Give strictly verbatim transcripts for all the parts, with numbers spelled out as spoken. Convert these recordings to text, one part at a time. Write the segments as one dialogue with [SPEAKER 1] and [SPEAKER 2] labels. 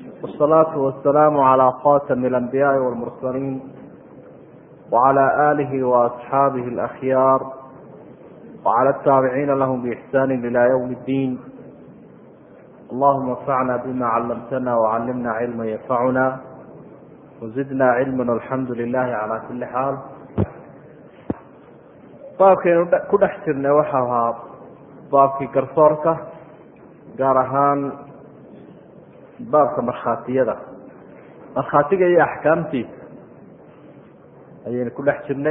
[SPEAKER 1] والصلاة والسلام على خاتم الأنبياء والمرسلين وعلى آله وأصحابه الأخيار وعلى التابعين لهم بإحسان إلى يوم الدين. اللهم انفعنا بما علمتنا وعلمنا علما ينفعنا وزدنا علما والحمد لله على كل حال. baabkaynu ku dhex jirnay waxa ahaa baabkii garsoorka, gaar ahaan baabka markhaatiyada markhaatiga iyo axkaamtiisa ayaynu ku dhex jirnay.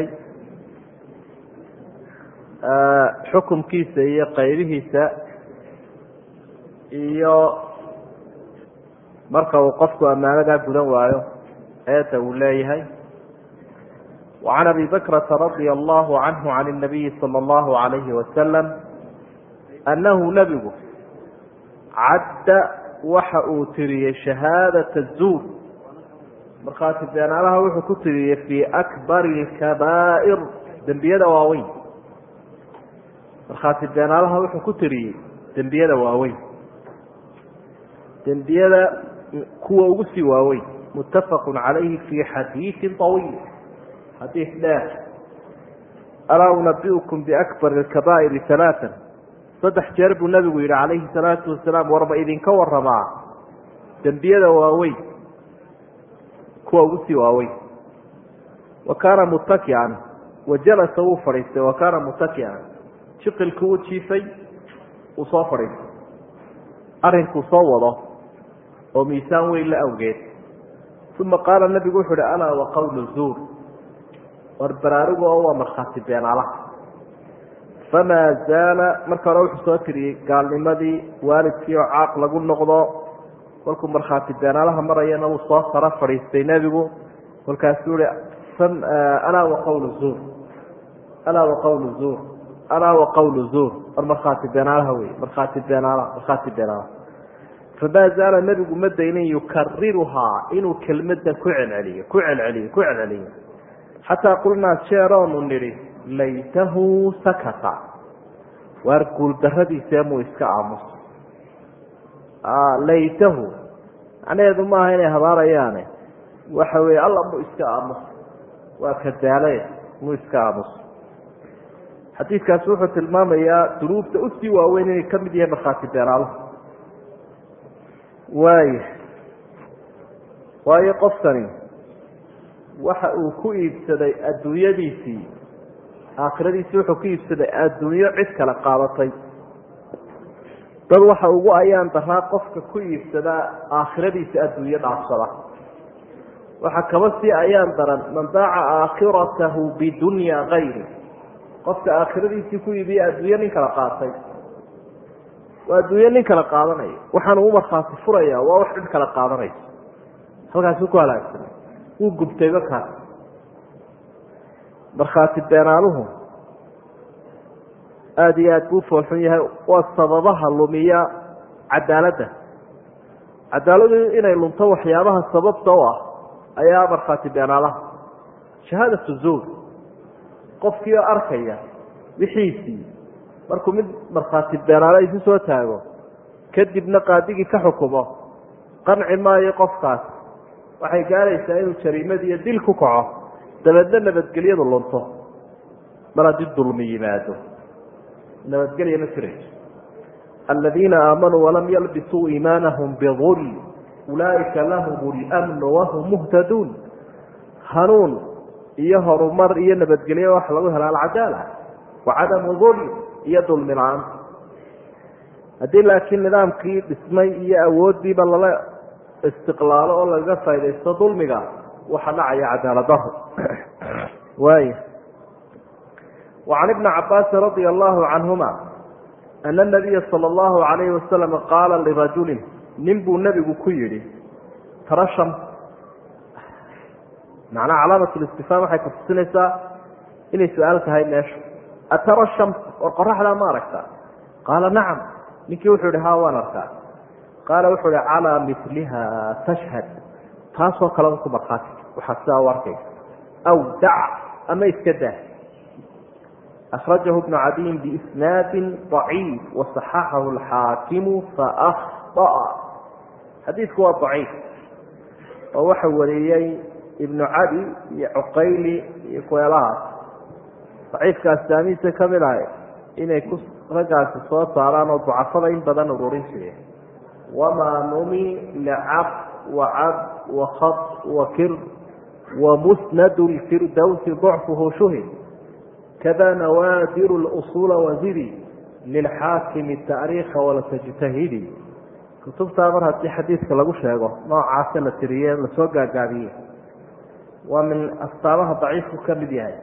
[SPEAKER 1] xukunkiisa iyo qaybihiisa iyo marka uu qofku ammaanadaa gudan waayo eeda uu leeyahay. وعن أبي بكرة رضي الله عنه عن النبي صلى الله عليه وسلم أنه نبgu cadda waxa uu tiriyey شhahaadaة الزuur markhaati beenaalaha wuxuu ku tiriyey fii أكبر الكabائر dembiyada waaweyn. markhaati beenaalaha wuxuu ku tiriyey dembiyada waaweyn, dembiyada kuwa ugu sii waaweyn. متفق عalayhi في xadiiثi طawiil, xadiis dheer. alaa unabiukum biakbar alkabaa'iri halaatan, saddex jeer buu nabigu yihi calayhi salaatu wasalaam, warba idinka waramaa dembiyada waaweyn kuwa ugu sii waaweyn. wa kaana mutakian, wa jalasa wuu fadhiistay. wa kaana mutakian, jiqilku uu jiifay, uu soo fadhiistay. arrinkuu soo wado oo miisaan weyn la awgeed. uma qaala nabigu wuxu uhi alaa wa qawlu zuur, war baraarugu oo waa markhaati beenaalaha. famaa zaala, marka hore wuxuu soo tiriyey gaalnimadii, waalidkii oo caaq lagu noqdo. kolkuu markhaati beenaalaha marayana wuu soo sara fadhiistay nebigu. kolkaasuu ihi alaa wa qawlu zuur, alaa wa qawlu zuur, alaa wa qawlu zuur, war markhaati beenaalaha wey, markhaati beenaalaha, markhaati beenaalaha. famaa zaala, nebigu ma daynin yukariruhaa, inuu kelmadan ku celceliyo ku celceliyo ku celceliyo xataa qulnaa jeeroonu nidhi laytahu sakata, waar guuldaradiisee muu iska aamuso. laytahu macnaheedu maaha inay habaarayaane, waxa weeye alla muu iska aamuso, waa kadaale, muu iska aamuso. xadiidkaasi wuxuu tilmaamayaa dunuubta usii waaweyn inay ka mid yahay markhaati beenaalaha. waaya waayo qofkani waxa uu ku iibsaday adduunyadiisii, aakhiradiisii wuxuu ku iibsaday adduunyo cid kale qaadatay. dad waxa ugu ayaan daraa qofka ku iibsadaa aakhiradiisa adduunyo dhaafsada. waxa kaba sii ayaan daran man daaca aakhiratahu bidunya kayri, qofka aakhiradiisii ku iibiye adduunyo nin kala qaatay. waa adduunyo nin kala qaadanayo, waxaana u markhaati furaya waa wax cid kala qaadanayso. halkaasuu ku halaagsamay, wuu gubtayba kaas. markhaati beenaaluhu aada iyo aad buu foolxun yahay. waa sababaha lumiya cadaaladda. cadaaladu inay lunto waxyaabaha sababta u ah ayaa markhaati beenaalaha. shahaadatu zuur, qofkii oo arkaya wixiisii markuu mid markhaati beenaale isu soo taago, kadibna qaadigii ka xukumo, qanci maayo qofkaas. waxay gaaraysaa inuu jariimadi iyo dil ku kaco, dabeedna nabadgelyadu lunto. mar haddii dulmi yimaado nabadgelya ma jirayso. aladiina aamanuu walam yalbisuu iimaanahum bidulm ulaaika lahum lmnu wahum muhtaduun. hanuun iyo horumar iyo nabadgelyo waxa lagu hela alcadaala wa cadamu dulm iyo dulmi la-aan. haddii laakiin nidaamkii dhismay iyo awooddiiba lala istiqlaalo oo lagaga faa'idaysto dulmiga, waxa dhacaya cadaalad daro. waaya وعن ابن عباس رضي الله عنهما أن النبي صلى الله عليه وسلم قال لرجل, nin buu nebigu ku yihi tara shams, macnaha calaamat اlistifhaam waxay kutusinaysaa inay su-aal tahay meeshu. atara shams, war qoraxdaa ma aragtaa? qaala nacam. ninkii wuxuu ihi ha waan arkaa. qaala wuxuu ihi calىa miliha tashhad, taasoo kale ku markhaati, waxaa sidaa u arkaysa. aw dac, ama iska daa. أخرجه ابن عدي بإسناد ضعيف وصححه الحاكم فأخطأ. xadiidku waa daciif oo waxa wariyey ibnu cadi iyo cuqayli iyo kuweelahaas daciifkaas daamiisa ka mid ahay inay ku raggaasi soo saaraan oo ducafada in badan ururin jireen wamaa numi lacab wacab wakad wakir wamusnad lfirdowsi dacfuhu shuhid kada nawaadir اlusuula wazidi lilxaakimi taariikha walatajtahidi kutubtaa mar haddii xadiidka lagu sheego noocaasa la tiriye lasoo gaagaabiye waa min astaamaha daciifku ka mid yahay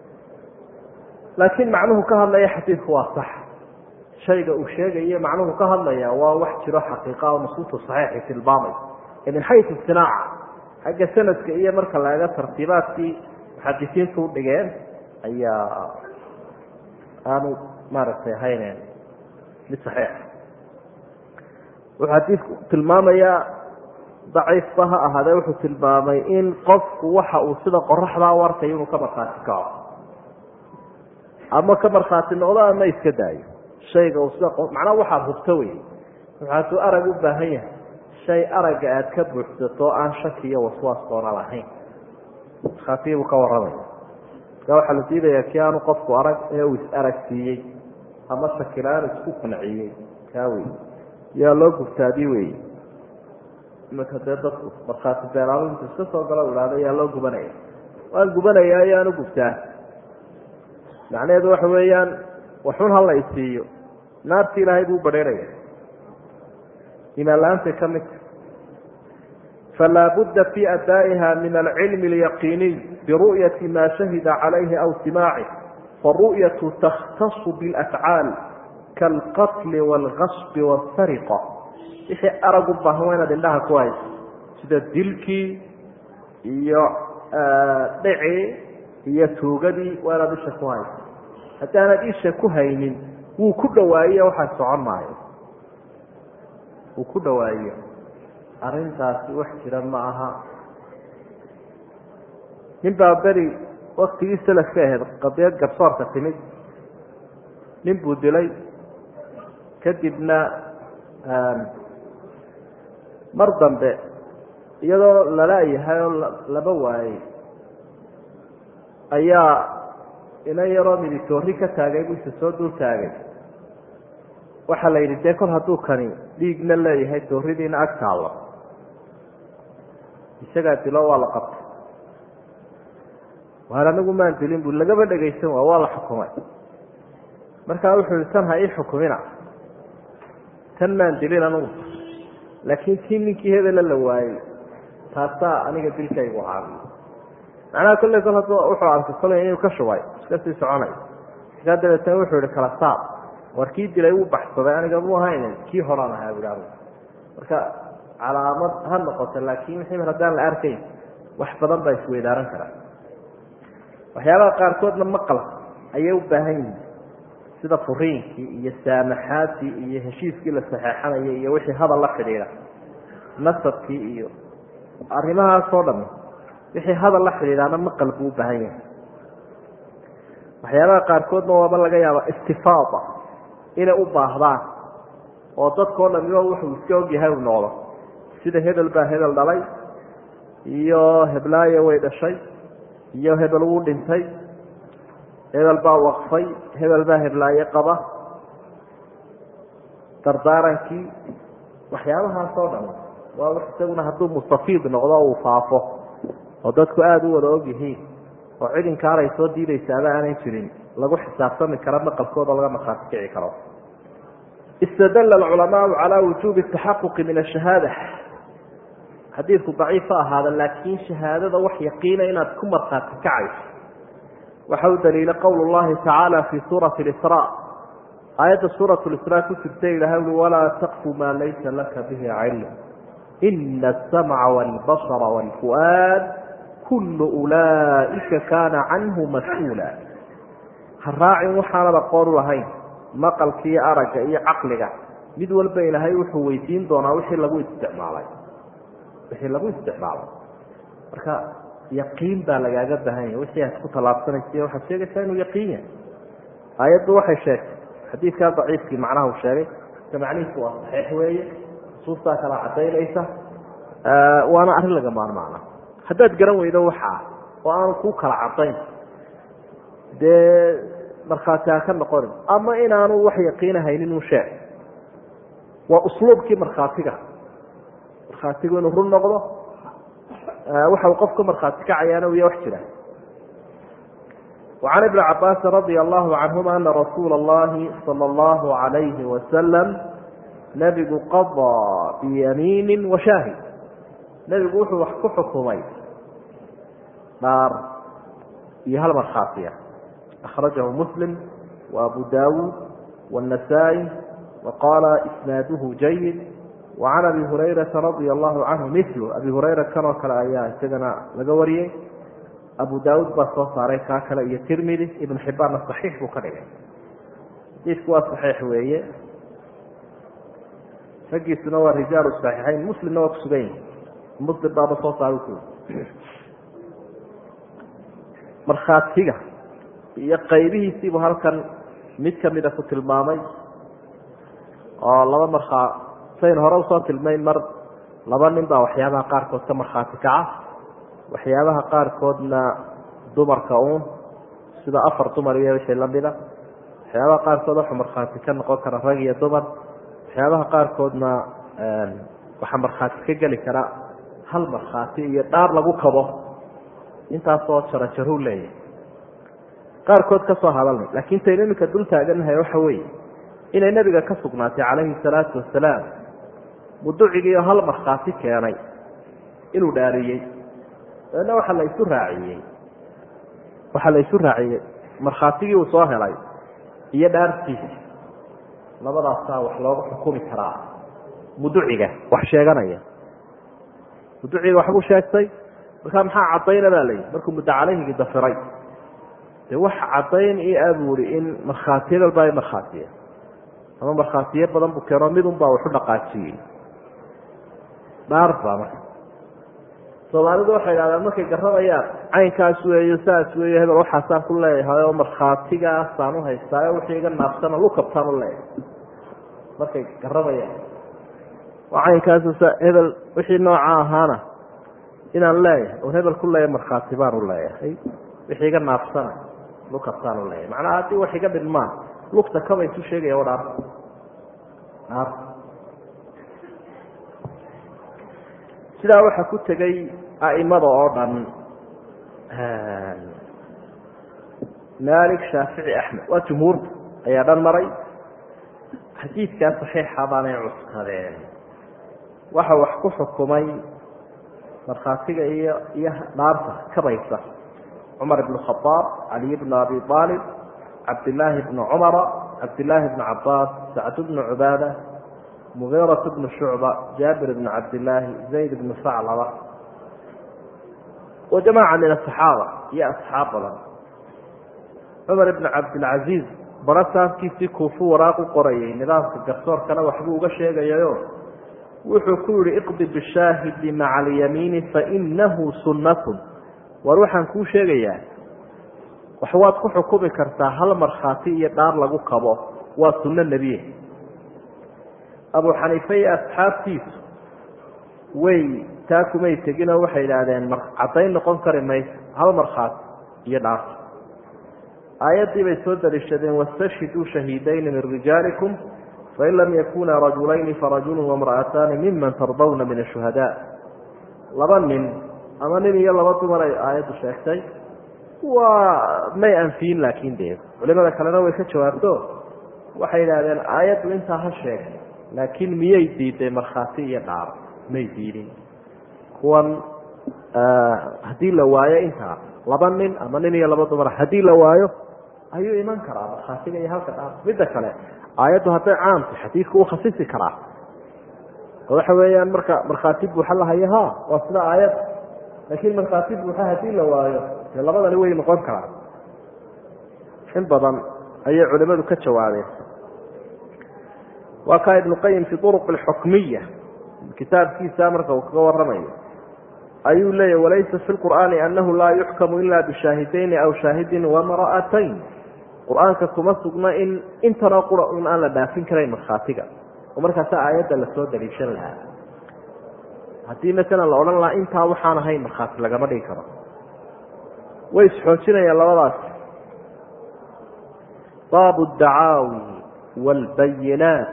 [SPEAKER 1] laakiin macnuhu ka hadlaya xadiidku waa sax shayga uu sheegaye macnuhu ka hadlaya waa wax jiro xaqiiqa oo nusuusta saxiixi tilmaamay ee min xaysu sinaaca xagga sanadka iyo marka la eego tartiibaadkii muxadisiintu u dhigeen ayaa aanu maaragtay haynen mid saxiix wuxuu xadiidku tilmaamayaa daciifba ha ahaadee wuxuu tilmaamay in qofku waxa uu sida qoraxdaa u arkayo inuu ka markhaati kaco ama ka markhaati noqdo ama iska daayo shayga uu sida macnaha waxaad hubto wey waxaasuu arag u baahan yahay shay aragga aada ka buuxsato o aan shaki iyo waswaas doona lahayn khaatiibuu ka warramaya marka waxaa la diidayaa kii aanu qofku arag ee uu is-arag siiyey ama shakilaan isku qanciyey kaa wey yaa loo gubtaadi wey imanka dee dadku markhaati beenaalintu iska soo galo ihahdo yaa loo gubanaya waan gubanaya ayaanu gubtaa macnaheedu waxa weeyaan waxun hala isiiyo naarti ilaahay buu badheeraya imaan la-aantay ka midta falaa budda fi adaa'iha min alcilmi alyaqiiniy biru'yati maa shahida calayhi aw simaaci faru'yatu takhtasu bilafcaal kaalqatli waalgasbi waasariqa wixii arag u baahan waa inaad indhaha ku hayso sida dilkii iyo dhicii iyo tuugadii waa inaad isha ku hayso haddaanad isha ku haynin wuu ku dhawaayiyo waxaa socon maayo wuu ku dhawaayiyo arrintaasi wax jira ma aha nin baa beri waktigii salafka ahayd qadiyad garsoorka timid nin buu dilay kadibna mar dambe iyadoo lalaayahay oo laba waayey ayaa ina yaroo miditoori ka taagay buu isa soo dul taagay waxaa la yidhi dee kol hadduu kani dhiigna leeyahay dooridiina ag taallo isagaa dilo waa la qabtay waar anigu maan dilin bu lagaba dhegaysan waa waa la xukumay markaa wuxuu yihi tan ha ii xukumina tan maan dilin anigu laakiin kii ninkii hebela la waayey taasaa aniga dilkaygu caabiyo macnaha kolley kol hadduu wuxuu arkay koley inuu ka shubay iska sii soconay markaa dabeetana wuxuu yihi kala saar war kii dilay uu baxsaday aniga mu ahayn kii horaan ahaa buha marka calaamad ha noqoto laakiin wixii mar haddaan la arkayn wax badan baa isweydaaran karaa waxyaabaha qaarkoodna maqal ayay u baahan yihiin sida furiinkii iyo saamaxaadii iyo heshiiskii la saxeexanayay iyo wixii hadal la xidhiidha nasabkii iyo arrimahaasoo dhami wixii hadal la xidhiidhaana maqal buu u baahan yahay waxyaabaha qaarkoodna waaba laga yaaba istifaada inay u baahdaan oo dadkao dhamiba wuxuu iska ogyahay u noqdo sida hebel baa hebel dhalay iyo heblaayo way dhashay iyo hebel wuu dhintay hebel baa waqfay hebel baa heblaaye qaba dardaarankii waxyaabahaasoo dhan waa wax isaguna hadduu mustafiid noqdo uu faafo oo dadku aada u wada og yihiin oo cid inkaaray soo diidaysaaba aanay jirin lagu xisaabtami karo maqalkooda laga markhaati kici karo istadalla alculamaau calaa wujuubi taxaquqi min ashahaada xadiidku daciif ha ahaada laakiin shahaadada wax yaqiina inaad ku markhaati kacayso waxa u daliila qowl llahi tacaala fi suurati lisraa aayadda suurat lisraa ku jirta ilahay ui walaa taqfu maa laysa laka bihi cilm ina asamca waalbasara waalfu'aad kullu ulaaika kaana canhu mas-uula ha raacin waxaanad aqoon u lahayn maqalka iyo aragga iyo caqliga mid walba ilaahay wuxuu weydiin doonaa wixii lagu isticmaalay wixii lagu isticmaalay marka yaqiin baa lagaaga baahan yahay wixii aad ku tallaabsanaysa waxaad sheegaysaa inuu yaqiin yahay aayaddu waxay sheegtay xadiidkaa daciifkii macnaha uu sheegay ka macnihiisu waa saxiix weeye nusuustaa kala cadaynaysa waana arrin laga maarmaana haddaad garan weydo waxaa oo aanu ku kala cadayn dee markhaati ha ka noqonin ama inaanu wax yaqiinahaynin un sheeg waa usluubkii markhaatiga markhaatigu inuu run noqdo waxa uu qofka markhaati kacayaana uya wax jira وعن ابن عباس رضي الله عنهما أن رسول الله صلى الله عليه وسلم نبgu قضى بيمين وشاهد نبgu wuxuu wax ku xukumay dhaar iyo hal markhaatiya أخرجه مسلم وأبو داود والنسائي وقال إسناده جيد وعن أبي هريرة رضي الله عنه مثله أبي هريرة كانoo kale ayaa isagana laga wariyey أبو داود baa soo saaray kaa kale iyo تrmdي iبن حباanna صحيح buu ka dhigay xadiidku waa صحيix weeye raggiisuna waa rijaalu صaxiixayn muslimna waa kusugan yihi muslim baaba soo saara ku markhaatiga iyo qaybihiisiibuu halkan mid kamida ku tilmaamay oo laba markaa sayn hore usoo tilmayn mar laba nin baa waxyaabaha qaarkood ka markhaati kaca waxyaabaha qaarkoodna dumarka uun sida afar dumar iyo wixii lamida waxyaabaha qaarkood waxuu markhaati ka noqon kara rag iyo dumar waxyaabaha qaarkoodna waxaa markhaati ka geli kara hal markhaati iyo dhaar lagu kabo intaasoo jarajaru leeyahay qaarkood ka soo hadalnay laakiin taynu iminka dul taaganahay waxa weeye inay nebiga ka sugnaatay calayhi salaatu wasalaam muducigiioo hal markhaati keenay inuu dhaariyey dabeedna waxaa la isu raaciyey waxaa la isu raaciyey markhaatigii uu soo helay iyo dhaartiisi labadaasaa wax loogu xukumi karaa muduciga wax sheeganaya muduciga waxbuu sheegtay markaa maxaa cadayna baa layihi markuu muddo caleyhigii dafiray dee wax cadayn io abuuri in markhaatiya dalba ay markhaatiya ama markhaatiye badan buu keeno midun baa waxu dhaqaajiyey dhaar baa marka soomaalidu waxay idhahdaan markay garamayaan caynkaas weeyo saas weeyo hebel waxaasaan ku leeyahay oo markhaatigaasaan u haystaayo wixii iga naabsana lukabtaan u leeyahay markay garamayaan waa caynkaas hebel wixii nooca ahaana inaan leeyahay oon hebel ku leeyahay markhaati baan u leeyahay wixii iga naabsana lukabtaan u leeyahay macnaha haddii wax iga dhidmaan lugta kaba isu sheegaya o dhaar dhaar sidaa waxaa ku tegay a'imada oo dhan maalik shaafici axmed waa jumhuurta ayaa dhan maray xadiidkaa saxiixa baanay cuskadeen waxa wax ku xukumay markhaatiga iyo iyo dhaarta kabaysa cumar ibn khadaab caliy bn abi aalib cabdillaahi bni cumara cabdillaahi bni cabaas sacd bni cubaada mugiirat bni shucba jaabir bni cabdillaahi zayd bni saclaba wa jamaaca min asaxaaba iyo asxaab badan cumar ibni cabdilcaziiz barasaafkiisii kuufu waraaq u qorayay nidaamka garsoorkana waxbuu uga sheegayayo wuxuu ku yihi iqdi bishaahidi maca alyamiini fainahu sunnatun war waxaan kuu sheegayaa wax waad ku xukumi kartaa hal markhaati iyo dhaar lagu kabo waa sunno nebiye abu xaniife iyo asxaabtiisu way taa kumay teginoo waxay idhaahdeen caddayn noqon kari mayso hal markhaati iyo dhaar aayaddii bay soo daliishadeen wastashhiduu shahiidayni min rijaalikum fain lam yakuna rajulayni farajulu wamra'ataani miman tardawna min ashuhadaa laba nin ama nin iyo laba dumar ay aayaddu sheegtay waa may anfiyin laakiin dee culimada kalena way ka jawaabto waxay idhahdeen aayaddu intaa ha sheegay laakiin miyay diiday markhaati iyo dhaar may diidin kuwan haddii la waayo intaa laba nin ama nin iyo laba dumar haddii la waayo ayuu iman karaa markhaatiga iyo halka dhaar midda kale aayaddu hadday caamta xadiidku uu khasisi karaa oo waxa weeyaan marka markhaati buuxa la hayo ha waa sida aayad laakiin markhaati buuxa haddii la waayo dee labadani way noqon karaan in badan ayay culimadu ka jawaabeen waa kaa ibnu qayim fi uruq alxukmiya kitaabkiisa marka uu kaga waramayo ayuu leeyahy walaysa fi lqur'aani anahu laa yuxkamu ila bishaahidayni aw shaahidin wamra'atayn qur-aanka kuma sugna in intanoo qura un aan la dhaafin karayn markhaatiga ومركز آيات اللي سود دليشان لها هدي مثلا لو قلنا انتها وحانا هاي مرخات لقى مريك رب ويسحوشنا يا الله باب الدعاوي والبينات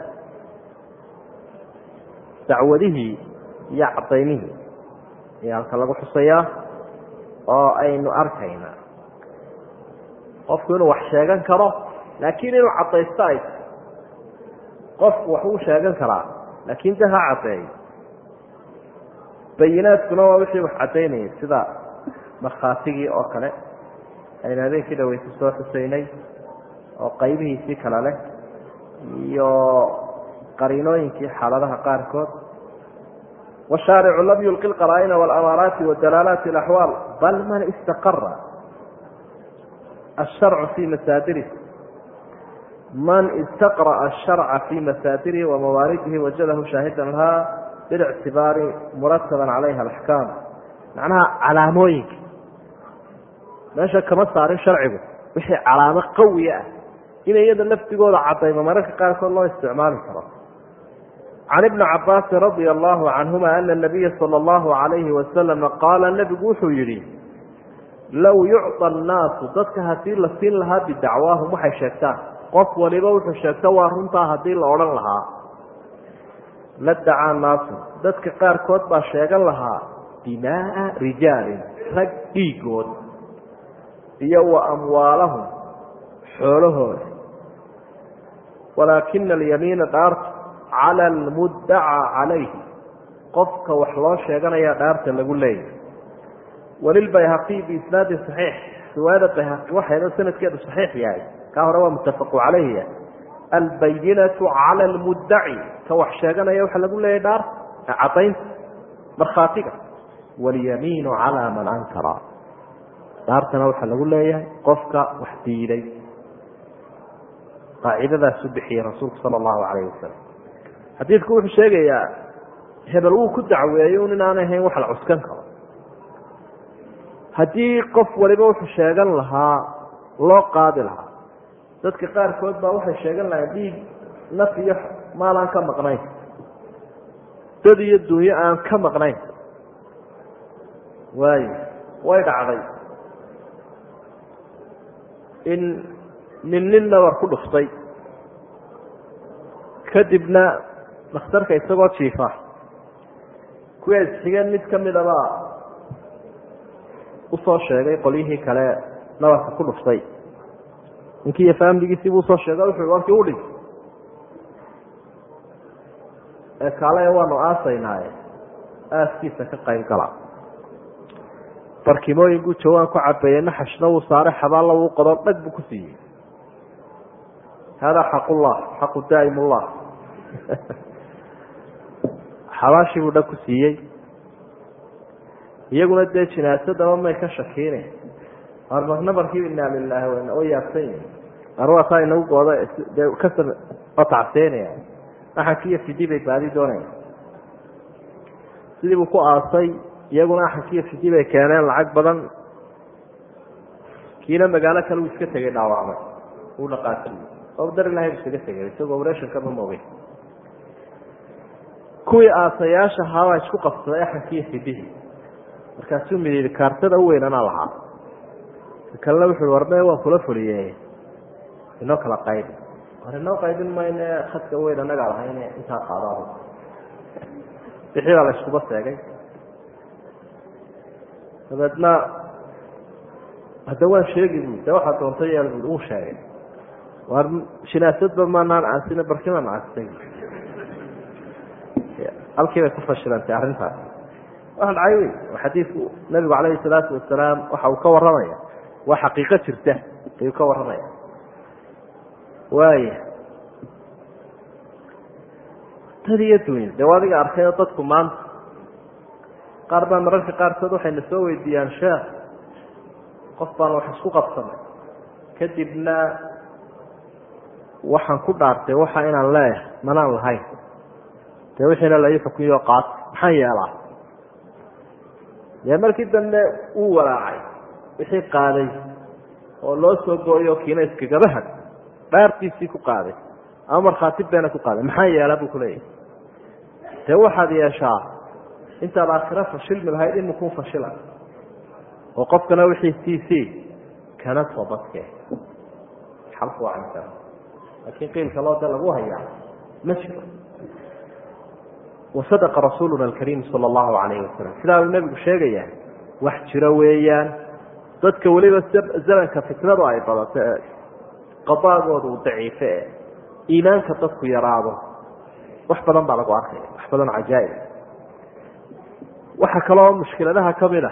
[SPEAKER 1] دعوته يعطينه يعني كلاغو حصيا oo aynu arkayna qofku inuu wax sheegan karo laakiin inuu cadeystay qofku wax uu sheegan karaa laakiin taha cadeey bayinaadkuna waa wixii wax cadeynay sida markhaatigi oo kale ayna habeenkii dhaweysay soo xuseynay oo qaybihiisii kala leh iyo qariinooyinkii xaaladaha qaarkood والشارع لم يلقي القرائن والأمارات والدلالات الأحوال بل من استقر الشرع في مسادره من استقرأ الشرع في مسادره وموارده وجده شاهدا لها بالاعتبار مرتبا عليها الأحكام معناها علاموينك لا شك ما صار شرعه وحي علامة قوية إلى يد اللفت يقول عطيمة مركة قال صلى الله استعمال الكرام عن ابن عباس رضي الله عنهما أن النبي صلى الله عليه وسلم قال النبي قوحوا يريد لو يعطى الناس ضدك هاتين لسين لها بدعواهم وحي شاكتان قف ولبوح شاكتان وارهمتا هاتين لأولا لها لدعا الناس ضدك قار كوتبا شاكا لها دماء رجال رقيقون يو أموالهم حولهم ولكن اليمين دارت على المدعى عليه قفك وحلو شيغان يا دارت لغو ليه وللبيهقي بإسناد صحيح سؤال البيهقي وحيدا سنة كده صحيح يعني كهو متفق عليه البينة على المدعي كوح شيغان يا وحل لغو ليه دار عطين مرخاتك واليمين على من أنكر دارتنا وحل لغو ليه قفك وحديدي قاعدة ذا سبحي رسول صلى الله عليه وسلم حديثku wuxuu sheegayaa hebel uu ku dacweeyo in aan ahayn wax la cuskan karo hadii qof waliba wuxuu sheegan lahaa loo qaadi lahaa dadka qaar kood baa waxay sheegan lahaa dhiig naf iyo maal aan ka maqnayn dad iyo dunya aan ka maqnayn way way dhacday in ninna war ku dhuftay kadibna dhakhtarka isagoo jiifa kuwaas xigan mid kamid ah u soo sheegay qolihii kale nabarka ku dhuftay inkii faamiligiisii uu soo sheegay wuxuu warkii u dhig ee kale waanu aasaynaa aaskiisa ka qayb gala barkimooyinku jawaan ku cabeeyna xashna uu saaray xabaal uu qodo dhag buu ku siiyay hada xaqullah xaqu daa'imullah xawaashi buu dhag ku siiyey iyaguna dee jinaasada ma ka shakiinay arba nabarkii inna lillahi wa inna ilayhi arwaataa inagu gooda dee ka sab qatacteynaya waxa kiya fidibay baadi doonay sidii uu ku aasay iyaguna waxa kiya fidibay keeneen lacag badan kiina magaalo kale uu iska tagay dhaawacmay uu dhaqaaqay oo dar ilaahay iska tagay isagoo wareeshan ka moobay kuwii aasayaasha hawa isku qabsaday xankii fidihi markaasuu midii kaartada u weynana lahaa kala wuxuu warmay waa kula fuliyay inoo kala qayb arino qaybin ma in khadka weyn anaga lahayn inta qaadaado bixii la isku baseegay sababna hada waa sheegi buu waxa doontay uu sheegay war shinaasad ma naan aasina barkima ma aasay halkii ku fashilantay arrintaas waxa dhacay xadiisku nabiga kaleey salaatu wasalaam waxa uu ka waramaya waa xaqiiqo jirta ayuu ka waramaya waaya tariyatuun dawaadiga arkay dadku maanta qaar baa mararka qaarkood waxay la soo weydiiyaan sheekh qof baan wax isku qabsanay kadibna waxaan ku dhaartay waxa inaan leeyahay manaan lahayn dee wixiina la ii xukumiyo qaat maxaan yeelaa dee markii dambe uu walaacay wixii qaaday oo loo soo gooyo kiina iskagaba had dhaartiisii ku qaaday ama markhaati beena ku qaaday maxaa yeela buu kuleeyahay dee waxaad yeeshaa intaad aakhiro fashilmi lahayd imikuu fashila oo qofkana wixii siisii kana toobadkee xalku waa inta laakiin qiilka loo dee lagu hayaa ma jiro wasadaqa rasuuluna alkariim sala allahu calayhi wasalam sidaa uu nebigu sheegayaa wax jiro weeyaan dadka weliba zamanka fitnadu ay badato ee qadaagooda uu daciife e iimaanka dadku yaraado wax badan baa lagu arkaya wax badan cajaa'ib waxaa kaloo mushkiladaha ka mid a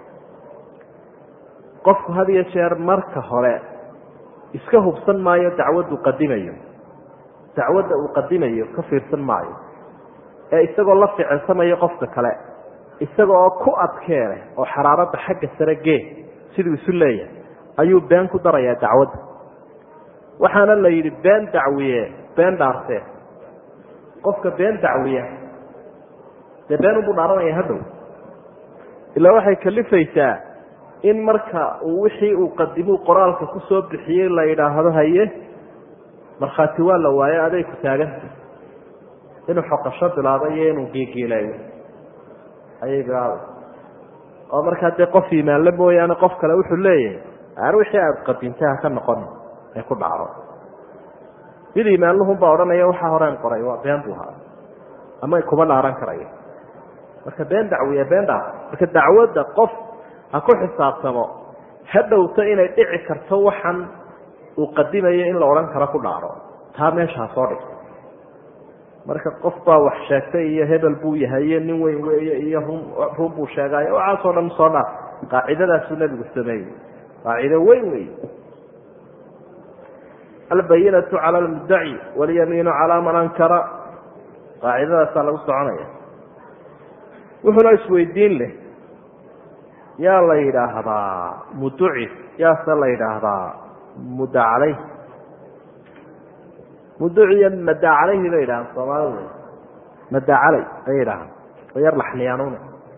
[SPEAKER 1] qofku had iyo jeer marka hore iska hubsan maayo dacwaddu qadimayo dacwadda uu qadimayo ka fiirsan maayo ee isagoo la ficilsamayo qofka kale isaga oo ku adkeene oo xaraaradda xagga sare gee siduu isu leeyahay ayuu been ku darayaa dacwadda waxaana la yidhi been dacwiye been dhaartee qofka been dacwiya dee been unbuu dhaaranaya hadhow ilaa waxay kalifaysaa in marka uu wixii uu qadimuu qoraalka ku soo bixiyey la yidhaahdo haye markhaati waa la waaye aday ku taaganta inuu xoqasho bilaabo iyo inuu geegeelayo ayay bilaabay oo markaa dee qof iimaanle mooyaane qof kale wuxuu leeyahay aan wixii aada qadintay ha ka noqon ay ku dhacdo mid iimaanluhunbaa odhanaya waxaa horeen qoray waa been buu ahaa ama kuma dhaaran karayo marka been dacwiya been dhaar marka dacwadda qof ha ku xisaabtamo ha dhowto inay dhici karto waxan uu qadimayo in la odhan karo ku dhaaro taa meesha ha soo dhigto marka qof baa wax sheegtay iyo hebel buu yahay iyo nin weyn weeye iyo run run buu sheegaayo waxaasoo dhan soo dhaaf qaacidadaasuu nebigu sameeyey qaacido weyn wey albayinatu cala almuddaci walyamiinu calaa man ankara qaacidadaasaa lagu soconaya wuxuuna isweydiin leh yaa la yidhaahdaa muduci yaase la yidhaahdaa mudda caleyh muduciya madda caleyhi bay yidhahaan soomaalida madda caley bay yidhahaan oo yar laxniyaanuune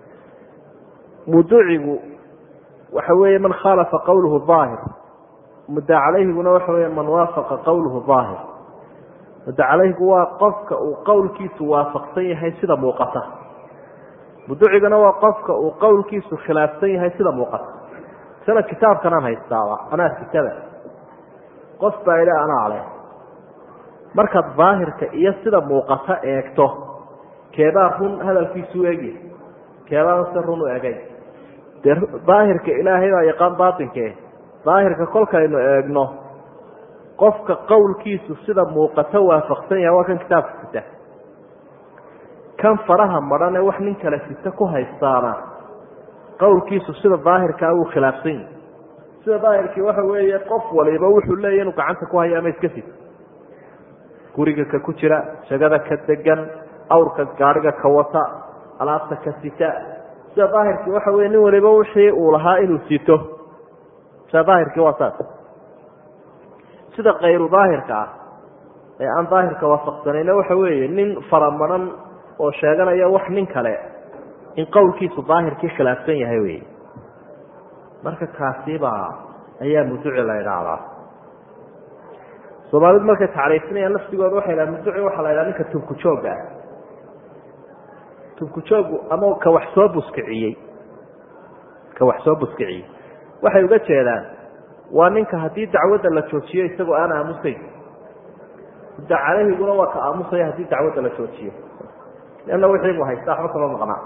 [SPEAKER 1] muducigu waxa weeye man khaalafa qawluhu daahir mudda caleyhiguna waxa weeye man waafaqa qawluhu daahir mudda caleyhigu waa qofka uu qowlkiisu waafaqsan yahay sida muuqata muducigana waa qofka uu qowlkiisu khilaafsan yahay sida muuqata sana kitaabkanaan haystaaba anaa sitada qof baa idha anaa leh markaad daahirka iyo sida muuqata eegto keebaa run hadalkiisu egi keebaan se run u egay dee daahirka ilaahay baa yaqaan baatinke daahirka kolkaynu eegno qofka qowlkiisu sida muuqata waafaqsan yahay waa kan kitaabka sita kan faraha madhan ee wax nin kale sita ku haystaana qowlkiisu sida daahirkaa wuu khilaafsan yahay sida daahirkii waxa weeye qof waliba wuxuu leeyahy inuu gacanta ku hayo ama iska sito guriga ka ku jira shagada ka degan awrka gaadhiga ka wata alaabta ka sita sida daahirkii waxa weye nin waliba wixii uu lahaa inuu sito sida daahirkii waa saas sida kayru daahirka ah ee aan daahirka waafaqsanayna waxa weeye nin faramaran oo sheeganaya wax nin kale in qowlkiisu daahirkii khilaafsan yahay wey marka kaasibaa ayaa muduci la idhaahdaa soomaalidu markay tacriifinayaan laftigooda waxay dhaha muduci waxaa la ydhaha ninka tubku joogga ah tubku jooggu ama ka wax soo buskiciyey ka wax soo buskiciyey waxay uga jeedaan waa ninka haddii dacwadda la joojiyo isagoo aan aamusayn mudda caleyhiguna waa ka aamusaya haddii dacwadda la joojiyo leanna wixii buu haystaa waxba kama maqnaa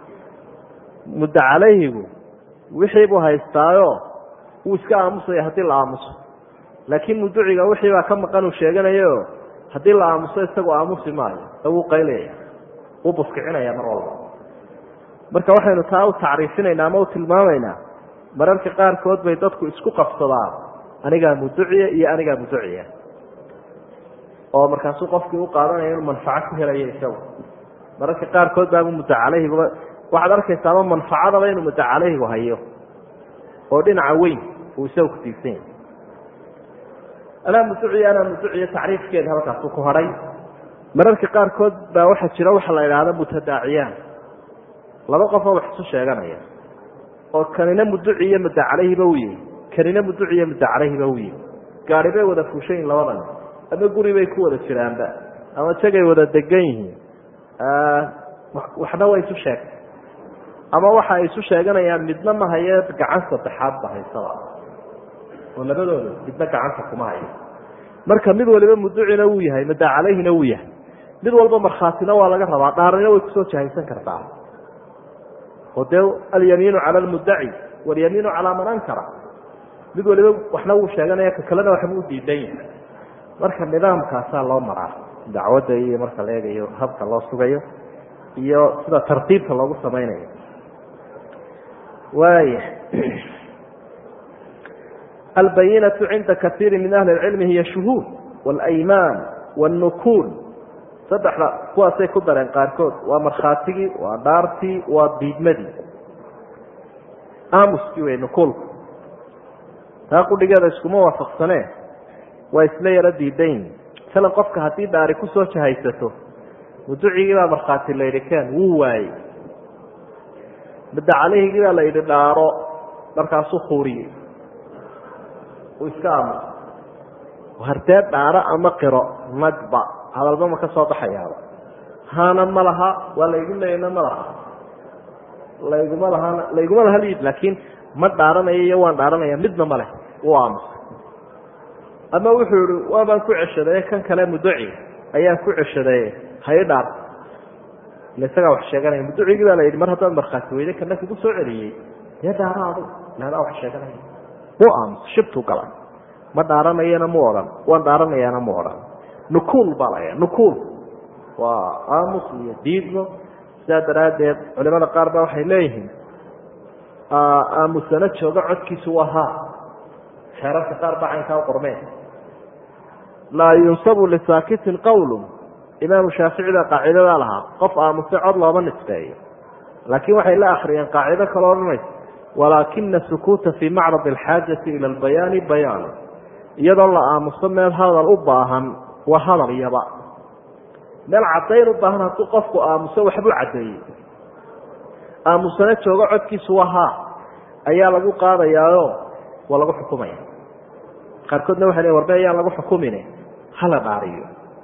[SPEAKER 1] mudda caleyhigu wixii buu haystaayo wuu iska aamusaya haddii la aamuso laakiin muduciga wixii baa ka maqan uu sheeganayo haddii la aamuso isagoo aamusi maayo ee wuu qaylaya wuu buskicinaya mar walba marka waxaynu taa u tacriifinaynaa ama u tilmaamaynaa mararka qaarkood bay dadku isku qabsadaan anigaa muduciya iyo anigaa muduciya oo markaasuu qofkii u qaadanaya inuu manfaco ku helayo isagu mararka qaarkood baabu mudda caleyhiguba waxaad arkaysa ama manfacadaba inuu mudda caleyhigu hayo oo dhinaca weyn uu isagu ku tiigsan yahay anaa muduciya anaa muduciya tacriifkeeda halkaasu ku hadhay mararka qaarkood baa waxaa jira waxa la idhaahda mutadaaciyaan laba qofoo wax isu sheeganaya oo kanina muduciyo mudda caleyhiba u yihi kanina muduciyo mudda caleyhiba u yihi gaari bay wada fuushayin labadan ama guri bay ku wada jiraanba ama jagay wada degan yihiin waxna way isu sheegtay ama waxa ay isu sheeganayaan midna ma haye gacan saddexaad ba haysada oo labadooda midna gacanta kuma hayo marka mid waliba muducina uu yahay madaa calayhina uu yahay mid walba markhaatina waa laga rabaa dhaarina way kusoo jahaysan kartaa oo dee alyamiinu cala almuddaci walyamiinu calaa man ankara mid waliba waxna wuu sheeganaya ka kalena waxba u diidan yahay marka nidaamkaasaa loo maraa dacwadda iyo marka la eegayo habka loo sugayo iyo sida tartiibka loogu samaynayo waaya albayinatu cinda kaiiri min ahli اlcilmi hiya shuhuud walaymaan wاnnukuul saddexda kuwaasay ku dareen qaarkood waa markhaatigii waa dhaartii waa diidmadii aamuskii wey nukuulku taa qudhigeeda iskuma waafaqsanee waa isla yaro diidayn masalan qofka haddii dhaari kusoo jahaysato muducigii baa markhaati la yidhi keen wuu waayey midda caleyhigii baa la yidhi dhaaro markaasuu kuuriyey uu iska aamuso hartee dhaaro ama qiro nagba hadalba ma ka soo baxayaaba haana ma laha waa laygu leeyana ma laha layguma lahana layguma laha liid laakiin ma dhaaranayo iyo waan dhaaranaya midna ma leh uu aamusa ama wuxuu yihi waabaan ku ceshaday kan kale muduci ayaan ku ceshaday hay dhaar isagaa wax sheeganaya muducigii baa la yidhi mar haddaad markhaati weyday kana kugu soo celiyey dee dhaaraadu leedaa wax sheeganaya mu aamusa shibtuu galan ma dhaaranayana mu odhan waan dhaaranayaana mu odhan nukuul baa laya nukuul waa aamus iyo diidmo sidaa daraaddeed culimada qaar ba waxay leeyihiin aamusana jooga codkiisu waa haa xeerarka qaar baa caynkaa u qormeen laa yunsabu lisaakitin qawlu imaamu shaafici baa qaacidadaa lahaa qof aamuse cod looma nisbeeyo laakiin waxay la akriyeen qaacido kaloo odhanaysa walaakina sukuuta fii macrad alxaajati ila albayaani bayaanu iyadoo la aamuso meel hadal u baahan waa hadal yaba meel caddayn u baahan hadduu qofku aamuso waxbuu caddeeyey aamusana joogo codkiisu waa haa ayaa lagu qaadayaayo waa lagu xukumaya qaarkoodna waxay leeyiin warbe ayaan lagu xukumine hala dhaariyo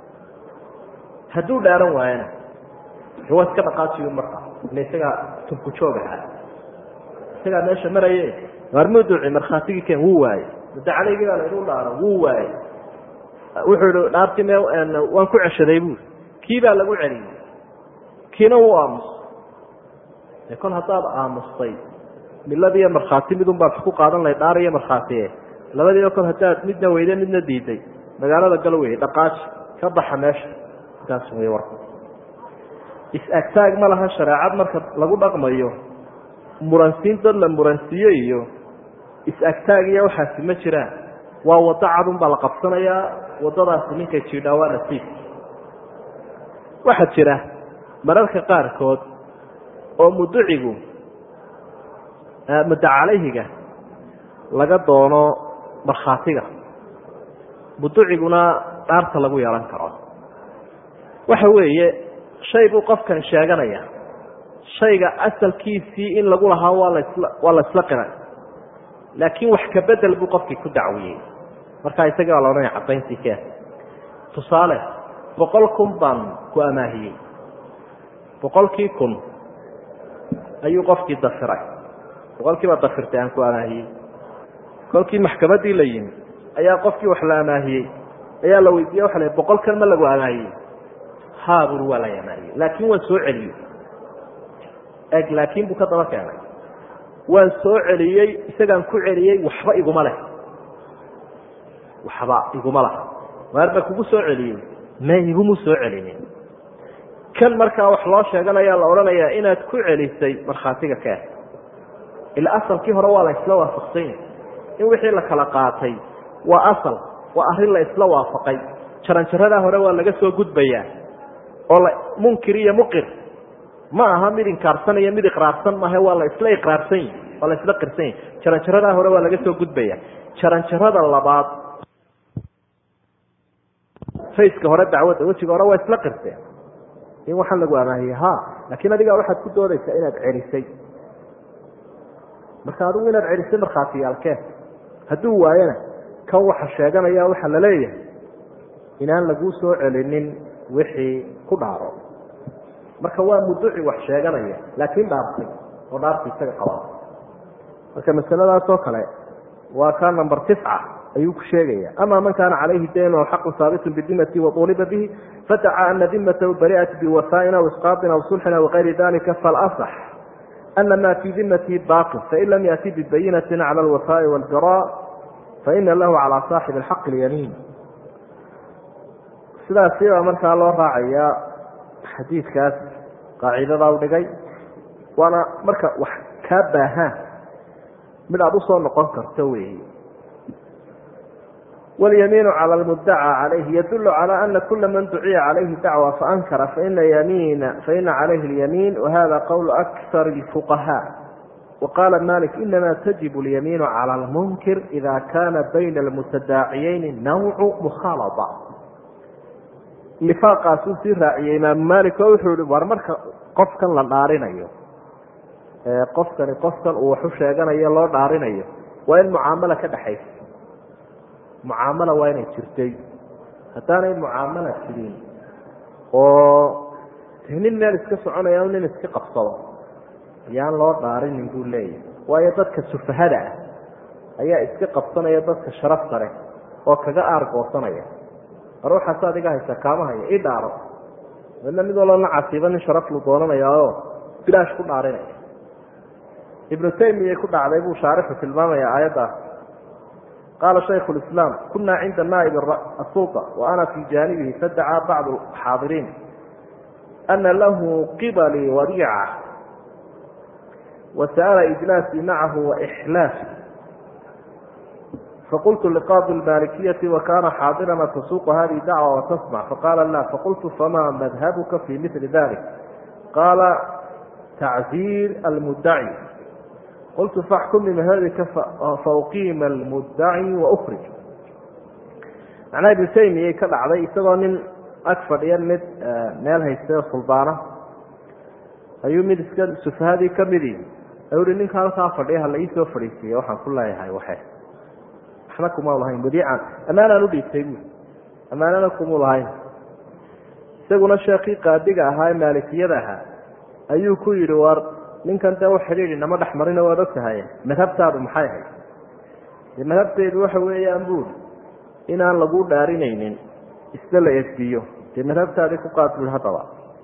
[SPEAKER 1] hadduu dhaaran waayana waa iska dhaqaajiyo markaa ila isagaa tubku joogaha isagaa meesha maraye waarmuduci markhaatigii keen wuu waaye mudda caleygi baa laydhu dhaaro wuu waaye wuxuu ihi dhaartii me waan ku ceshaday buuri kii baa lagu celiyey kiina wuu aamusay kol haddaad aamustay miladiiyo markhaati midun baad ku qaadan lahay dhaar iyo markhaatiye labadiiba kol haddaad midna weyde midna diiday magaalada gal wey dhaqaaji ka baxa meesha intaas wey warka is-agtaag ma laha shareecad marka lagu dhaqmayo muransiin dad la muransiiye iyo is-agtaag iyo waxaasi ma jiraan waa waddo cadun baa la qabsanayaa waddadaasi ninkay jiidhaa waa nasiib waxaa jira mararka qaarkood oo muducigu mudda calayhiga laga doono markhaatiga muduciguna dhaarta lagu yeelan karo waxa weeye shay buu qofkan sheeganaya shayga asalkiisii in lagu lahaa waa lasla waa la isla qiray laakiin wax ka bedel buu qofkii ku dacwiyey markaa isagii baa la odhanaya caddayntii keen tusaale boqol kun baan ku amaahiyey boqolkii kun ayuu qofkii dafiray boqolkii baa dafirtay aan ku amaahiyey kolkii maxkamaddii la yimi ayaa qofkii wax la amaahiyey ayaa la weydiiye waxa la boqolkan ma lagu amaahiyey haa buri waa la amaahiyey laakiin waan soo celiyey eg laakiin buu ka daba keenay waan soo celiyey isagaan ku celiyey waxba iguma leh waxba iguma laha waarba kugu soo celiyey ma igumu soo celinin kan markaa wax loo sheeganayaa la odhanayaa inaad ku celisay markhaatiga keen ila asalkii hore waa la isla waafaqsanya in wixii la kala qaatay waa asal waa arrin la isla waafaqay jaranjaradaa hore waa laga soo gudbayaa oo la munkir iyo muqir ma aha mid inkaarsan iyo mid iqraarsan maaha waa la isla iqraarsan yahi waa la isla qirsan yahi jaranjaradaa hore waa laga soo gudbaya jaranjarada labaad fayska hore dacwadda wejiga hore waa isla qirteen in waxaan lagu amaahiyey ha laakiin adigaa waxaad ku doodaysaa inaad celisay marka adigu inaad celisay markhaatiyaalkeen hadduu waayana kan waxa sheeganaya waxaa la leeyahay inaan lagu soo celinin wixii ku dhaaro marka waa muduci wax sheeganaya laakiin dhaartay oo dhaartay isaga qaba marka masaladaas oo kale waa ka number tisca ayuu ku sheegaya ama man kana alayhi dayn oo xaq saabit bidimati wa tuliba bihi fada'a anna dimmatahu bari'at biwafa'ina wa isqatina wa sulhina wa ghayri dhalika fal asah anna ma fi dimmati baqi fa in lam yati bi bayyinatin 'ala al-wafa'i wal bara' fa inna lahu 'ala sahib al-haqq al-yamin sidaas ayaa markaa loo raacaya xadiidkaas qaacidada u dhigay waana marka wax ka baahan mid aad u soo noqon karto weey واليمين على المدعى عليه يدل على أن كل من دعي عليه دعوة فأنكر فإن يمين فإن عليه اليمين وهذا قول أكثر الفقهاء وقال مالك إنما تجب اليمين على المنكر إذا كان بين المتداعيين نوع مخالطة لفاق سوسي راعي إمام مالك وحول ورمرك قفكا لنارين قفكا قفكا وحوشا يلا نارين وإن معاملة كدحيث mucaamalo waa inay jirtay hadaanay mucaamalo jirin oo nin meel iska soconaya nin iska qabsado yaan loo dhaarin inuu leeyahay waayo dadka sufahada ayaa iska qabsanaya dadka sharaf sare oo kaga aargoosanaya ruuxa saadiga haysa kaamahaya ii dhaaro wala mid walba casiiban sharaf lu doonanayo oo bilaash ku dhaarinaya ibn taymiyyah ku dhacday buu shaarixu tilmaamaya aayada قال شيخ الإسلام كنا عند نائب السلطة وأنا في جانبه فادعى بعض الحاضرين أن له قبل وديعة وسأل إجلاسي معه وإحلافي فقلت لقاضي المالكية وكان حاضرا تسوق هذه دعوة وتسمع فقال لا فقلت فما مذهبك في مثل ذلك قال تعزير المدعي قلت فاحكم بمذهبك فأقيم المدعي وأخرج معناه ابن تيمية كذا عليه isagoo nin ag fadhiya mid meel haysta suldaana ayuu mid iska sufahadii ka midi ayuu ninka halkaa fadhiya la isoo fadhiisiyo waxaan ku leeyahay waxa waxna kuma lahayn badiican amaana u dhiibtay amaana kuma lahayn isaguna sheekhi qaadiga ahaa maalikiyada ahaa ayuu ku yiri war ninkan taa wax xiriir nama dhaxmarina waa ogtahay madhabtaadu maxay ahayd madhabteedu waxa weeyaan buu inaan lagu dhaarinaynin isla la isbiyo de madhabtaadu ku qaadul hadaba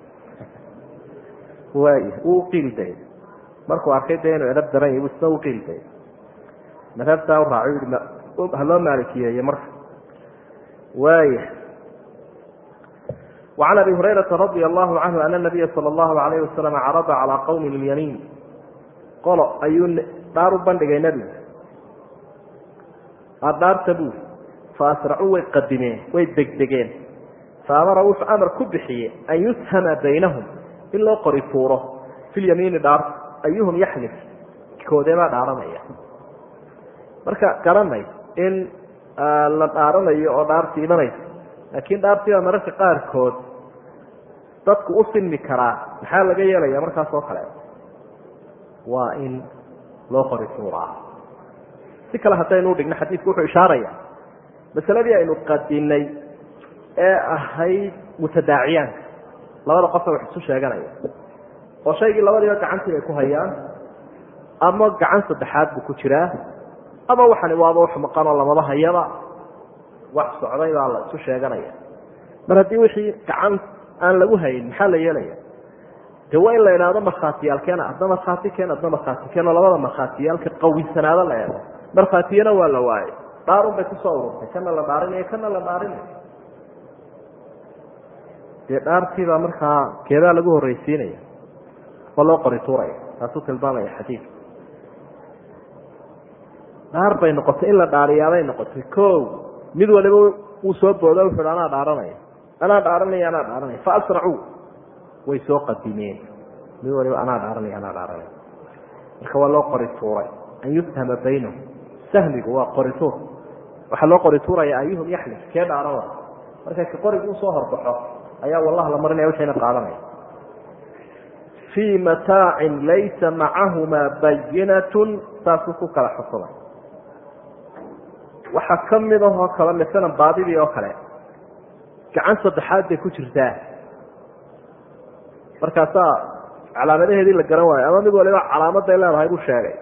[SPEAKER 1] way uu qilday markuu arkay deeno edab daran uu soo qilday madhabtaa raaciyo halo maalikiyay marka way وعن أبي هريرة رضي الله عنه أن النبي صلى الله عليه وسلم عرض على قوم اليمين قال أيون دار بندق نبي الدار تبوه فأسرعوا ويقدمين ويدقدقين فأمروا في أمر كبحي أن يسهم بينهم إلا قرفوره في اليمين دار أيهم يحلف كودما دارمية مركا كرمي إن la dhaaranayo oo dhaartii imanaysa laakiin dhaartii mararka qaar kood dadku u sinmi karaa maxaa laga yeelaya markaas oo kale waa in loo qori suuraa si kala hadaynu dhigna xadiisku wuxuu ishaaraya masaladii aynu qadinay ee ahayd mutadaaciyan labada qof wax isu sheeganaya oo shaygii labadiiba gacantii ay ku hayaan ama gacan saddexaad buu ku jiraa ama waxani waaba wax maqan oo lamaba hayaba wax socday baa la isu sheeganaya mar haddii wixii gacan aan lagu hayn maxaa la yeelaya de waa in la yidhaahdo markhaatiyaalkeena adna markhaati keen adna markhaati keen oo labada markhaatiyaalka qawisanaada la eego markhaatiyana waa la waayay dhaarun bay kusoo ururtay kana la dhaarinayo kana la dhaarinayo dee dhaartiibaa markaa keedaa lagu horreysiinaya oo loo qori tuuraya taasuu tilmaamaya xadiidka dhaar bay noqotay in la dhaariyaabay noqotay ko mid waliba uu soo boodo wuxuu anaa dhaaranaya anaa dhaaranaya anaa dhaaranaya fa asracuu way soo qadimeen mid waliba anaa dhaaranaya anaa dhaaranaya marka waa loo qori tuuray an yuftahama baynahum sahmigu waa qori tuur waxaa loo qori tuuraya ayuhum yaxlif kee dhaarada marka ka qorigu usoo horbaxo ayaa wallah la marinaya waxayna qaadanaya fii mataacin laysa macahumaa bayinatun saasuu ku kala xukumay waxaa ka mid ahoo kale masalan baadidii oo kale gacan saddexaad bay ku jirtaa markaasaa calaamadaheedii la garan waayo ama mid waliba calaamaday leedahay buu sheegay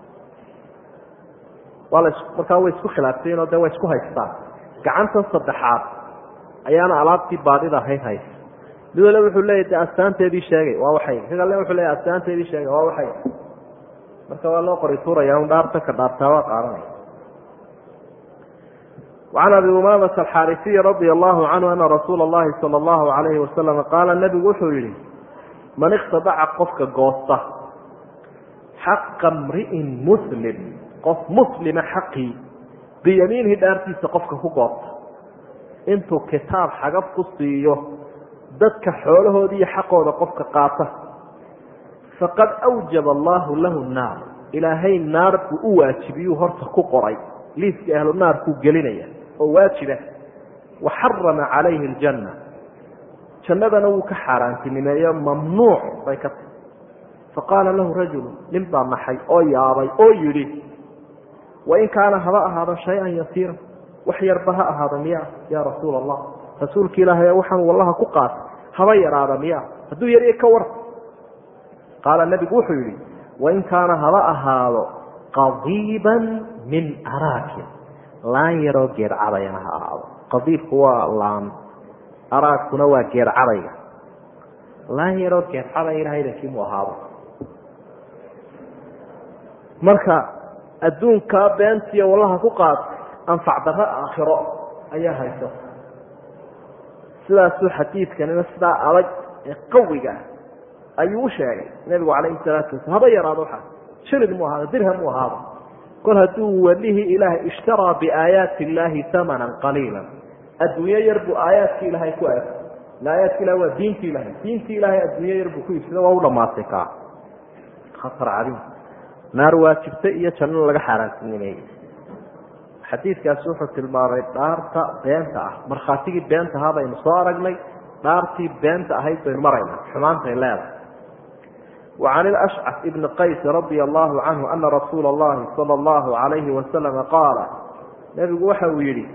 [SPEAKER 1] waa la markaa way isku khilaafteen oo dee way isku haystaan gacantan saddexaad ayaana alaabtii baadida ahayd haysa mid waliba wuxuu leeyahy de astaanteedii sheegay waa waxay kagale wuxuu leeyahy astaanteedii sheegay waa waxay marka waa loo qori tuuraya un dhaarta ka dhaartaa waa qaadanaya وعن أبي أمامة الحارثي رضي الله عنه أن رسول الله صلى الله عليه وسلم قال النبي wuxuu yihi من اkتaبca qofka goosta xaqa امriئin mslim qof mslima xaqii biyamiinihi dhaartiisa qofka ku goosta intuu kitaab xagab ku siiyo dadka xoolahoodii iyo xaqooda qofka qaata faqad أwjaba allahu lahu الnaar ilaahay naar buu u waajibiyuu horta ku qoray liiska ahlu naarkuu gelinaya oo waajiba waxarama calayhi اljanna jannadana wuu ka xaaraantinimeeyo mamnuuc bay ka tahy faqaala lahu rajulu nin baa naxay oo yaabay oo yidhi wain kaana haba ahaado shay-an yasiira wax yarba ha ahaado miya yaa rasuula allah rasuulka ilaahay waxaan wallaha ku qaata haba yaraada miya hadduu yariyo ka war qaala nebigu wuxuu yidhi wain kaana haba ahaado qadiiban min araakin laan yaroo geercadayana ha ahaado qadiibku waa laan araagkuna waa geercadayga laan yaroo geercaday ilahaydakii mu ahaado marka adduunkaa beentiyo wallaha ku qaad anfac darro aakhiro ayaa hayso sidaasuu xadiidkanina sidaa adag ee qawiga ah ayuu u sheegay nebigu calayhi salaatu wasalaam haba yaraado waxa shilid mu ahaado dirham mu ahaado kol hadduu welihii ilaahay ishtaraa biaayaati illaahi hamanan qaliila adduunyo yar buu aayaadkii ilaahay ku eg aayaadki ilahay waa diinti ilahay diintii ilaahay adduunyo yar buu ku iibsada waa u dhamaatay kaa khatar cadiim naar waajibta iyo janno laga xaaraantinimeeyey xadiidkaasi wuxuu tilmaamay dhaarta beenta ah markhaatigii beenta ahaa baynu soo aragnay dhaartii beenta ahayd baynu maraynaa xumaantay leedahay وعن الأشعث بن قيس رضي الله عنه أن رسول الله صلى الله عليه وسلم قال نبgu waxa uu yihi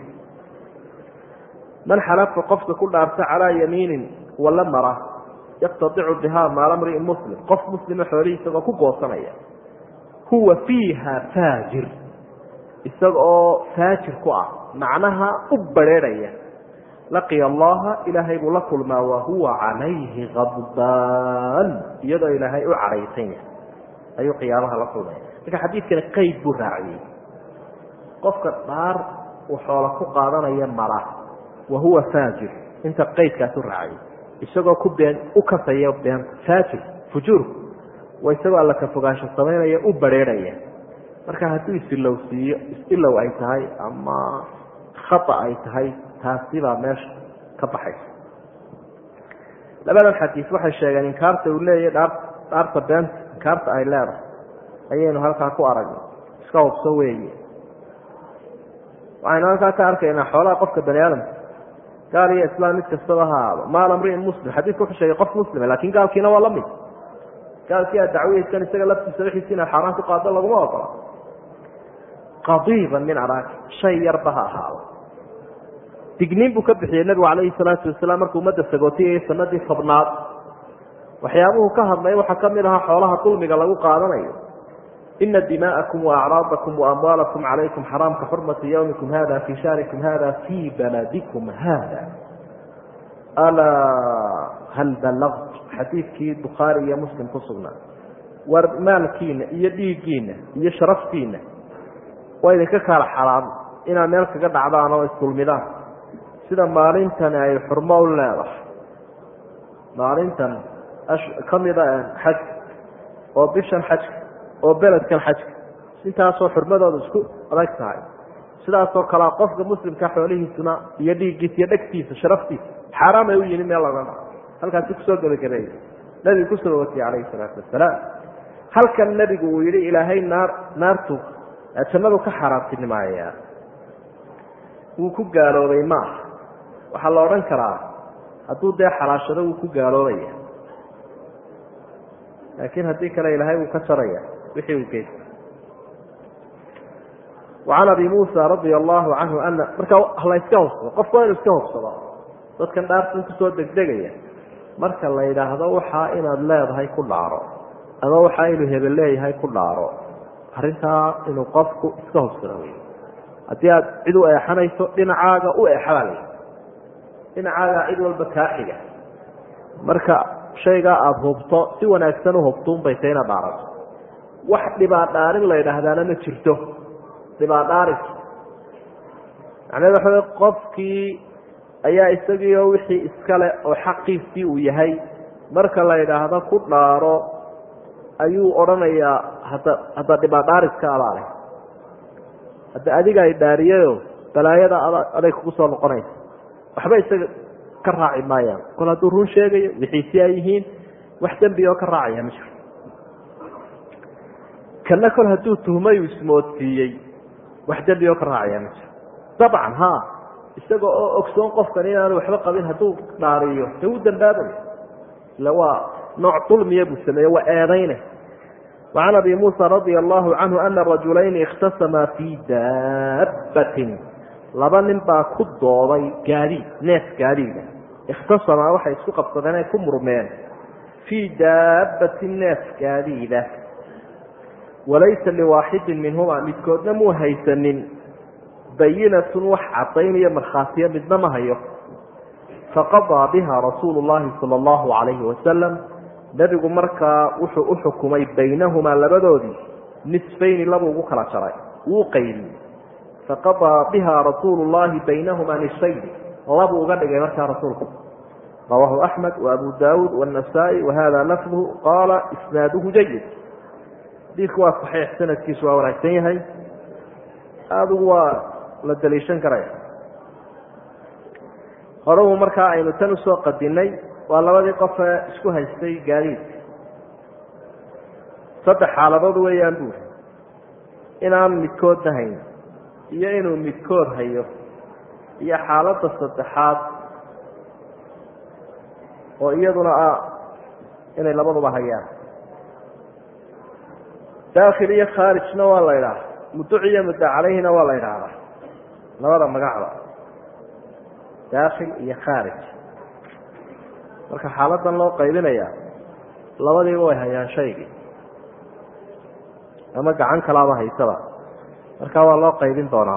[SPEAKER 1] من xلفa qofka ku dhaarta calىa yamiini wala mara yqtadicu biha maal mri'in mslim qof muslima xoolihiisa isagoo ku goosanaya huwa fiiha faajir isaga oo faajir ku ah macnaha u bareerhaya laqiya allaha ilaahay buu la kulmaa wahuwa calayhi kadbaan iyadoo ilaahay u cadhaysan yahay ayuu qiyaamaha la kulmaya marka xadiidkani qeyd buu raaciyey qofka dhaar uu xoola ku qaadanaya mara wahuwa faajir inta qeydkaasu raaciyay isagoo ku been u kasaya beenta faajir fujuurku waa isagoo alla ka fogaansho samaynaya u bareerhaya marka hadduu isilowsiiyo isilow ay tahay ama khata ay tahay taasi baa meesha ka baxaysa labadan xadiis waxay sheegeen inkaarta uu leeyahay dhaar dhaarta beenta inkaarta ay leedahay ayaynu halkaa ku aragnay iska hubso weeye waxaynu halkaa ka arkaynaa xoolaha qofka bani aadamka gaal iyo islaam mid kastaba ha ahaado maal amriin muslim xadiidku wuxuu sheegay qof muslima laakin gaalkiina waa la mid gaalkii aad dacwiyeysan isaga laftiisa wixiisi inaad xaaraan ku qaado laguma ogola qadiiban min araaki shay yarba ha ahaado digniin buu ka bixiyey nabigu calayhi salaatu wasalaam markuu ummadda sagootiyayay sanadii tobnaad waxyaabuhu ka hadlay waxaa kamid ahaa xoolaha dulmiga lagu qaadanayo ina dimaa'akum waacraadakum waamwaalakum calaykum xaraam ka xurmati yawmikum hada fii shahrikum hada fii baladikum hada alaa hal balagt xadiidkii bukhaari iyo muslim ku sugnaa war maalkiina iyo dhiiggiina iyo sharaftiina waa idinka kala xaraam inaad meel kaga dhacdaan oo isdulmidaan sida maalintani ay xurmo u leedahay maalintan kamida xajka oo bishan xajka oo beledkan xajka intaasoo xurmadooda isku adag tahay sidaasoo kalea qofka muslimka xoolihiisuna iyo dhiiggiisa iyo dhegtiisa sharaftiisa xaaraam ay u yihin meel laga halkaasi kusoo gebagabeeyey nabigu kusoo watiyey calayhi salaatu wasalaam halkan nebigu uu yihi ilaahay naar naartu jannadu ka xaaraantinimaaya wuu ku gaaloobay maaha waxaa la odhan karaa hadduu dee xalaashado wuu ku gaaloobaya laakiin haddii kale ilaahay wuu ka jaraya wixii uu geystay وعن أبي موسى رضي الله عنه أن marka la iska hubsado qofku waa inu iska hubsado dadkan dhaartan kusoo degdegaya marka la yidhaahdo waxaa inaad leedahay ku dhaaro ama waxaa inuu hebel leeyahay ku dhaaro arrintaa inuu qofku iska hubsado wey. haddii aad cid u eexanayso dhinacaaga u eexabaa la dhinacaaga cid walba kaa xiga marka shaygaa aada hubto si wanaagsan u hubtuunbay ta inaad dhaarato wax dhibaadhaarin la yidhaahdaana ma jirto dhibaadhaaris macnaheed waxa wey qofkii ayaa isagiio wixii iskale oo xaqiisii uu yahay marka la yidhaahdo ku dhaaro ayuu odhanayaa hadda hadda dhibaadhaariska abaale hadda adiga ay dhaariyayo balaayada aday kugu soo noqonaysa waxba isaga ka raaci maayaan kol hadduu run sheegayo wixiisi ay yihiin wax dembi oo ka raacaya ma jiro kana kol hadduu tuhmayu ismoodsiiyey wax dembi oo ka raacaya ma jiro dabcan ha isaga oo ogsoon qofkan inaanu waxba qabin hadduu dhaariyo dee u dambaabayo ila waa nooc dulmiya buu sameeye waa eedayne وعن أبي موسى رضي الله عنه أن الرجلين اختصما في دابة laba nin baa ku dooday gaadiid neef gaadiida ikhtasamaa waxay isku qabsadeen ay ku murmeen fii daabbatin neef gaadiida walaysa liwaaxidin minhumaa midkoodna muu haysanin bayinatun wax cadaynayo markhaatiya midna ma hayo faqadaa biha rasuulu llahi sala allahu calayhi wasalam nebigu markaa wuxuu u xukumay baynahumaa labadoodii nisfayni laba ugu kala jaray wuu qaydiyey faqadaa biha rasuulu llahi baynahumaa nisfayn labuu uga dhigay markaa rasuulku rawaahu axmed waabu daawuud waanasaa'i wahada lafduhu qaala isnaaduhu jayid xadiidku waa saxiix sanadkiisu waa wanaagsan yahay adugu waa la daliishan karaya horebu markaa aynu tan usoo qadinay waa labadii qofee isku haystay gaadiidka saddex xaaladood weeyaan buuri inaan midkoodna hayn iyo inuu midkood hayo iyo xaaladda saddexaad oo iyaduna ah inay labaduba hayaan daakhil iyo khaarijna waa la idhaahda muduc iyo mudda calayhina waa la idhaahdaa labada magacda daakhil iyo khaarij marka xaaladan loo qaybinayaa labadiiba way hayaan shaygii ama gacan kalaaba haysaba markaa waa loo qaybin doonaa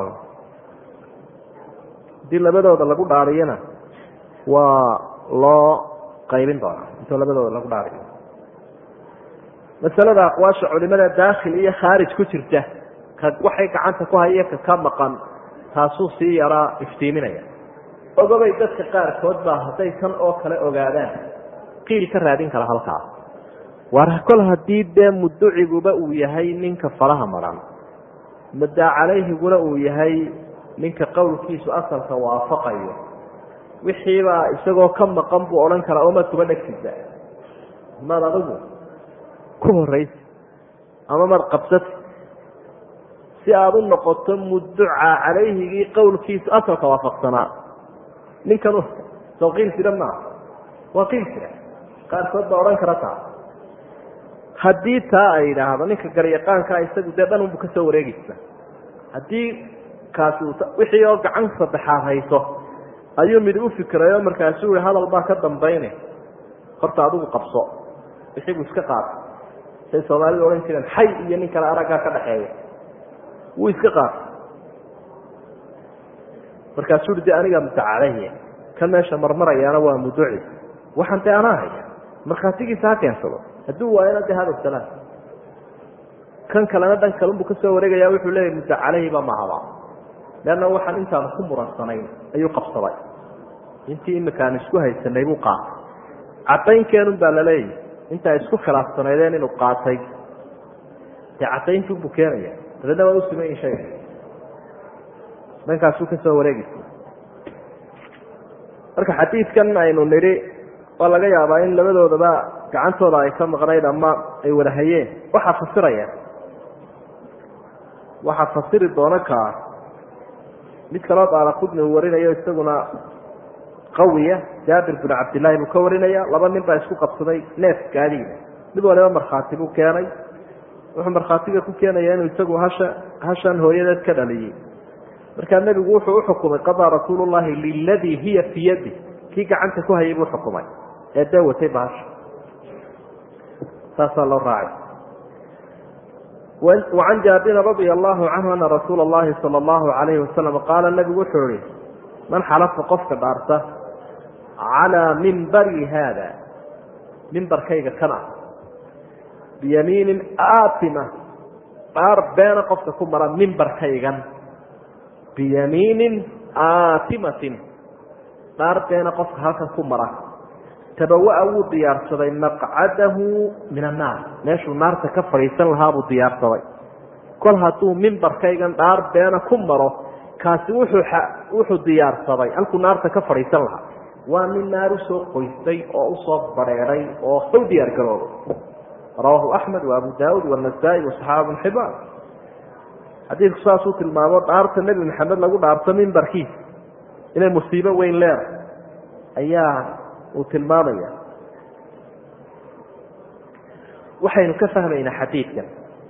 [SPEAKER 1] haddii labadooda lagu dhaariyana waa loo qaybin doonaa intoo labadooda lagu dhaariyo masalada aqwaasha culimada daakhil iyo khaarij ku jirta ka waxay gacanta ku haya ka ka maqan taasuu sii yaraa iftiiminaya ogobay dadka qaarkood baa hadday tan oo kale ogaadaan qiil ka raadin kara halkaa war kol haddii dee muduciguba uu yahay ninka faraha maran muddaa calayhiguna uu yahay ninka qowlkiisu asalka waafaqayo wixiibaa isagoo ka maqan buu odhan karaa oo maad kuba dhegtisa maad adigu ku horaysa ama maad qabsati si aada u noqoto muduca calayhigii qowlkiisu asalka waafaqsanaa ninkan soo qiil jira maaha waa qiil jira qaarkood baa odhan kara taa haddii taa ay yidhaahdo ninka garyaqaankaa isagu dee dhan unbu ka soo wareegaysa haddii kaasi wixii oo gacan saddexaad hayso ayuu mid u fikrayo markaasuu yihi hadal baa ka dambayne horta adigu qabso wixii buu iska qaatay say soomaalidu odhan jireen xay iyo nin kale araggaa ka dhaxeeya wuu iska qaatay markaasuu hi de anigaa mutacalaya kan meesha marmarayaana waa muduci waxaan dee anaa haya markhaatigiisa ha keensado hadduu waayana de hada salaam kan kalena dhan kalunbuu ka soo wareegaya wuxuu leeyahy mudda caleyhiba mahaba leanna waxaan intaan ku muransanayn ayuu qabsaday intii iminkaan isku haysanay buu qaatay cadaynkeenun baa laleeyahy intaa isku khilaafsanaydeen inuu qaatay dee cadayntunbuu keenaya dabeedna waa u simayin shayga dhankaasuu ka soo wareegaysa marka xadiidkan aynu nidhi waa laga yaabaa in labadoodaba gacantooda ay ka maqnayd ama ay wada hayeen waxaa fasiraya waxaa fasiri doona kaa mid kaloo daaraqudni uu warinayo isaguna qawiya jaabir bin cabdillaahi buu ka warinaya laba nin baa isku qabsaday neef gaadiida mid waliba markhaati buu keenay wuxuu markhaatiga ku keenaya inuu isagu hasha hashan hooyadeed ka dhaliyey markaa nebigu wuxuu uxukumay qadaa rasuulu llahi liladii hiya fi yadi kii gacanta ku hayay buu xukumay ee dee watay baasha saasaa loo raacay. وعن جابر رضي الله عنه أن رسول الله صلى الله عليه وسلم قال النبي وحوري من حلف قفك بارته على منبري هذا منبر كيغا كنا بيمين آثمة بار بين قفك كمرا منبر كيغا بيمين آثمة بار بين قفك هكا كمرا تبوأ ديار صدي مقعده من النار ماشو النار تكفر يسن لها ابو ديار صدي كل هاتو منبر كيغان دار بين كمرو كاسي وحو وحو ديار صدي الكو نار تكفر يسن لها ومن نار سو قيستي او صوب بريري او خو ديار كرو. رواه احمد وابو داود والنسائي وصحاب الحبان. حديث قصاصه المامور دارت النبي محمد لو دارت منبر كي الى المصيبه وين لير اياه وتلمامية. وحين كفهمين حديثا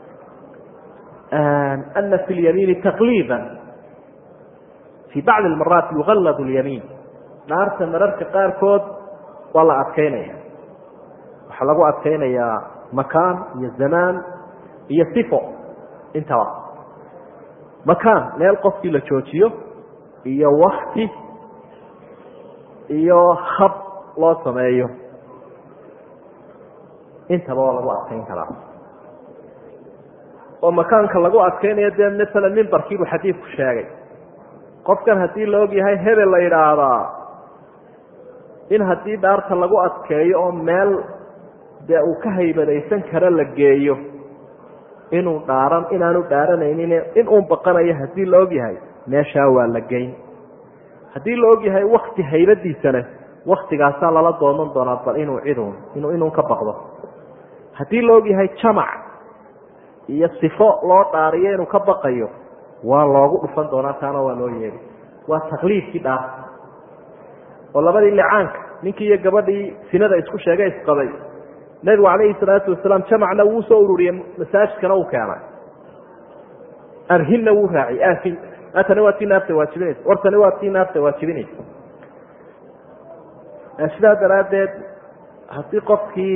[SPEAKER 1] أن في اليمين تقليبا في بعض المرات يغلظ اليمين نارت مررك قار كود والله أتكينيا وحلقوا أتكينيا مكان يا الزمان هي صفة انتوا مكان لا يلقف في لتشوتيو هي وقتي هي خط loo sameeyo intaba waa lagu adkeyn karaa oo makaanka lagu adkeynayo dee mesela mimbarkii buu xadiidku sheegay qofkan haddii la og yahay hebel la yidhaahdaa in haddii dhaarta lagu adkeeyo oo meel dee uu ka haybadaysan karo la geeyo inuu dhaaran inaanu dhaaranaynin in uu baqanayo haddii la og yahay meeshaa waa la geyn. haddii la og yahay wakti haybadiisana waktigaasaa lala dooman doonaa bal inuu ciduun inuu inuu ka baqdo. haddii la og yahay jamac iyo sifo loo dhaariyo inuu ka baqayo waa loogu dhufan doonaa taana waa loo yeeli. waa taqliidkii dhaar oo labadii licaanka ninkii iyo gabadhii sinada isku sheegay isqabay nabigu calayhi salaatu wasalaam jamacna wuu soo ururiyey masaajidkana uu keenay arhinna wuu raaciyay aafin atani waa tii naafta waajibinaysa wartani waa tii naafta waajibinaysa. sidaa daraaddeed haddii qofkii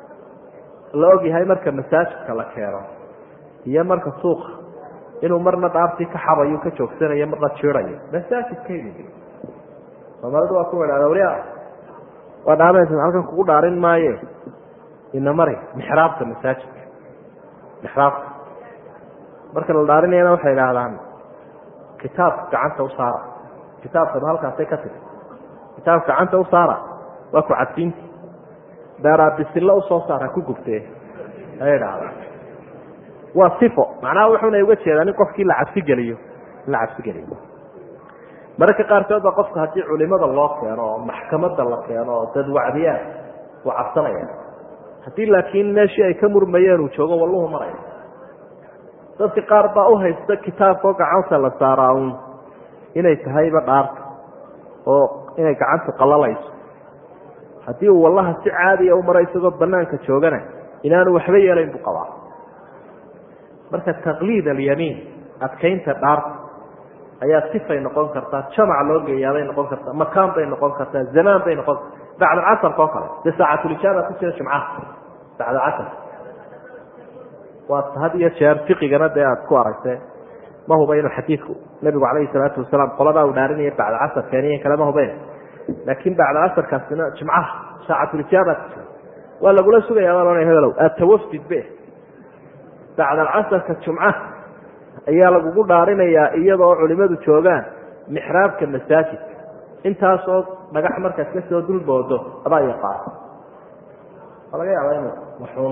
[SPEAKER 1] la og yahay marka masaajidka la keeno iyo marka suuqa inuu marna dhaartii ka xabayo ka joogsanayo marna jiirayo masaajidkaydi soomaalida waa ku wadhaada waliya waa dhaamaysa halkan kugu dhaarin maaye ina mari mixraabka masaajidka mixraabka marka la dhaarinayana waxay idhaahdaan kitaabka gacanta u saara kitaabkaba halkaasay ka tiri kitaabka gacanta u saara waa ku cadfiinti daaraabisilla usoo saara ku gubtee ayay idhahdaan waa sifo macnaha wuxuuna uga jeedaa in qofkii la cabsigeliyo in la cabsigeliyo. mararka qaarkood baa qofka haddii culimada loo keeno oo maxkamadda la keeno oo dad wacdiyaan uu cabsanaya. haddii laakiin meeshii ay ka murmayeen uu joogo walluhu maraya. dadka qaar baa u haysta kitaabkao gacanta la saaraa un inay tahayba dhaarta oo inay gacanta qalalayso. haddii uu wallaha si caadiya u maro isagoo banaanka joogana inaanu waxba yeelayn buu qabaa. marka taqliid alyamiin adkeynta dhaarta ayaa sifay noqon kartaa jamac loo geeyaaday noqon kartaa makaan bay noqon kartaa zamaan bay noqon kartaa bacd alcasrka oo kale dee saacatulijaaba ku jira jimcaha bacd alcasr waa had iyo jeer fiqigana dee aada ku aragtee ma huba inuu xadiidku nabigu calayhi salaatu wasalaam qoladaa uu dhaarinaya bacda casr keeniyan kale ma hubayn laakiin bacda casrkaasina jimcaha saacatulijaaba ku jira waa lagula sugayaa baa loonaya hebelow aada tawafdid be bacda alcasrka jumcaha ayaa lagugu dhaarinayaa iyadoo culimadu joogaan mixraabka masaajidka intaasoo dhagax markaad ka soo dulboodo adaa yaqaan waa laga yaabaa inu maxuun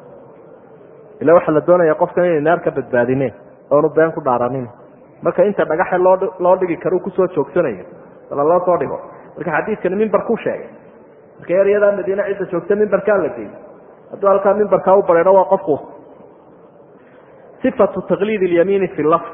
[SPEAKER 1] ila waxaa la doonaya qofkan inay naar ka badbaadineen oonu been ku dhaaranin marka inta dhagaxe loo loo dhigi karo kusoo joogsanayo bala loo soo dhigo marka xadiidkani mimbar ku sheegay marka eryadaa madiine cidda joogta mimbarkaa la geeyey hadduu halkaa mimbarkaa u bareedho waa qofku sifatu taqliid اlyamiini fi lafd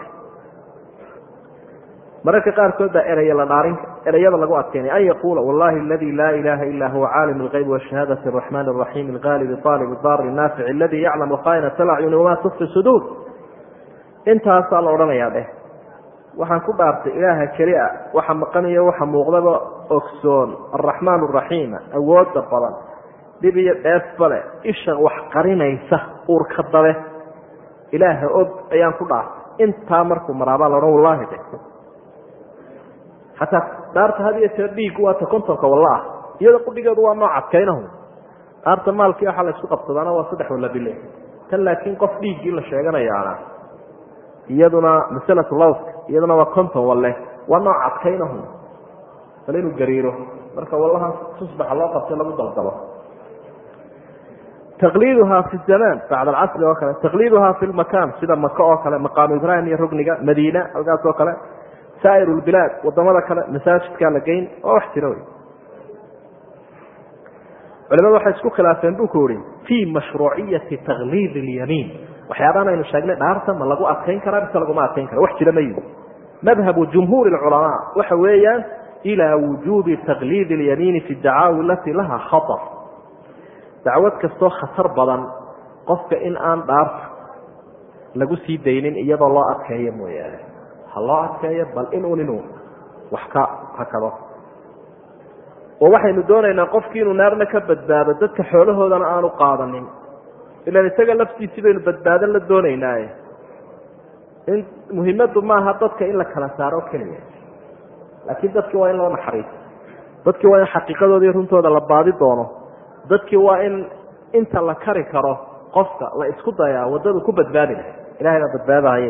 [SPEAKER 1] mararka qaarkood baa eraya la dhaarin erayada lagu adkeynaya an yaquula wallahi aladi laa ilaha ila huwa caalim اlgayb washahadati الraxman الraxim اlgalib طaalib dar الnaafic aladi yaclam khaa'inat اlacyuni wama tukfi suduur intaasaa la odhanayaa dheh waxaan ku dhaartay ilaaha keli ah waxa maqanayo waxa muuqdaba ogsoon arraxmaan arraxiim awoodda badan dib iyo dheef bale isha wax qarinaysa uurka dabe ilaaha og ayaan ku dhaartay intaa markuu maraabaa la odhan wallaahi de xataa dhaarta had iyo jeer dhiiggu waa ta kontonka walla ah iyada qudhigeedu waa nooc adkaynahu dhaarta maalkii waxaa la isku qabsadaana waa saddex walla bile tan laakiin qof dhiiggii la sheeganayaana iyaduna masalatu lawska iyaduna waa konton walle waa nooc adkaynahu bal inuu gariiro marka wallaha tusbaxa loo qabtay lagu daldalo taqliiduhaa fi zamaan bacda alcasri oo kale taqliiduhaa fi lmakaan sida maka oo kale maqaamu ibraahim iyo rugniga madiina halkaas oo kale saa'ir lbilaad wadamada kale masaajidkaa la geyn waa wax jira wey culimadu waxay isku khilaafeen buu ku yihi fii mashruuciyati takliid اlyamiin waxyaabahan aynu sheegnay dhaarta ma lagu adkayn karaa mise laguma adkayn kara wax jira mayi madhabu jumhuur اculamaa waxa weeyaan ilaa wujuubi takliid اlyamiini fi dacaawi alatii laha khaطr dacwad kastoo khatar badan qofka in aan dhaarta lagu sii daynin iyadoo loo adkeeyo mooyaane ha loo adkeeyo bal inun inuu wax ka hakado oo waxaynu doonaynaa qofkii inuu naarna ka badbaado dadka xoolahoodana aanu qaadanin ilaan isaga laftiisii baynu badbaadan la doonaynaaye in muhiimadu maaha dadka in la kala saaro keliya laakiin dadkii waa in loo naxariiso dadkii waa in xaqiiqadooda iyo runtooda la baadi doono dadkii waa in inta la kari karo qofka la isku dayaa wadadu ku badbaadi lahay ilahay baa badbaadahaye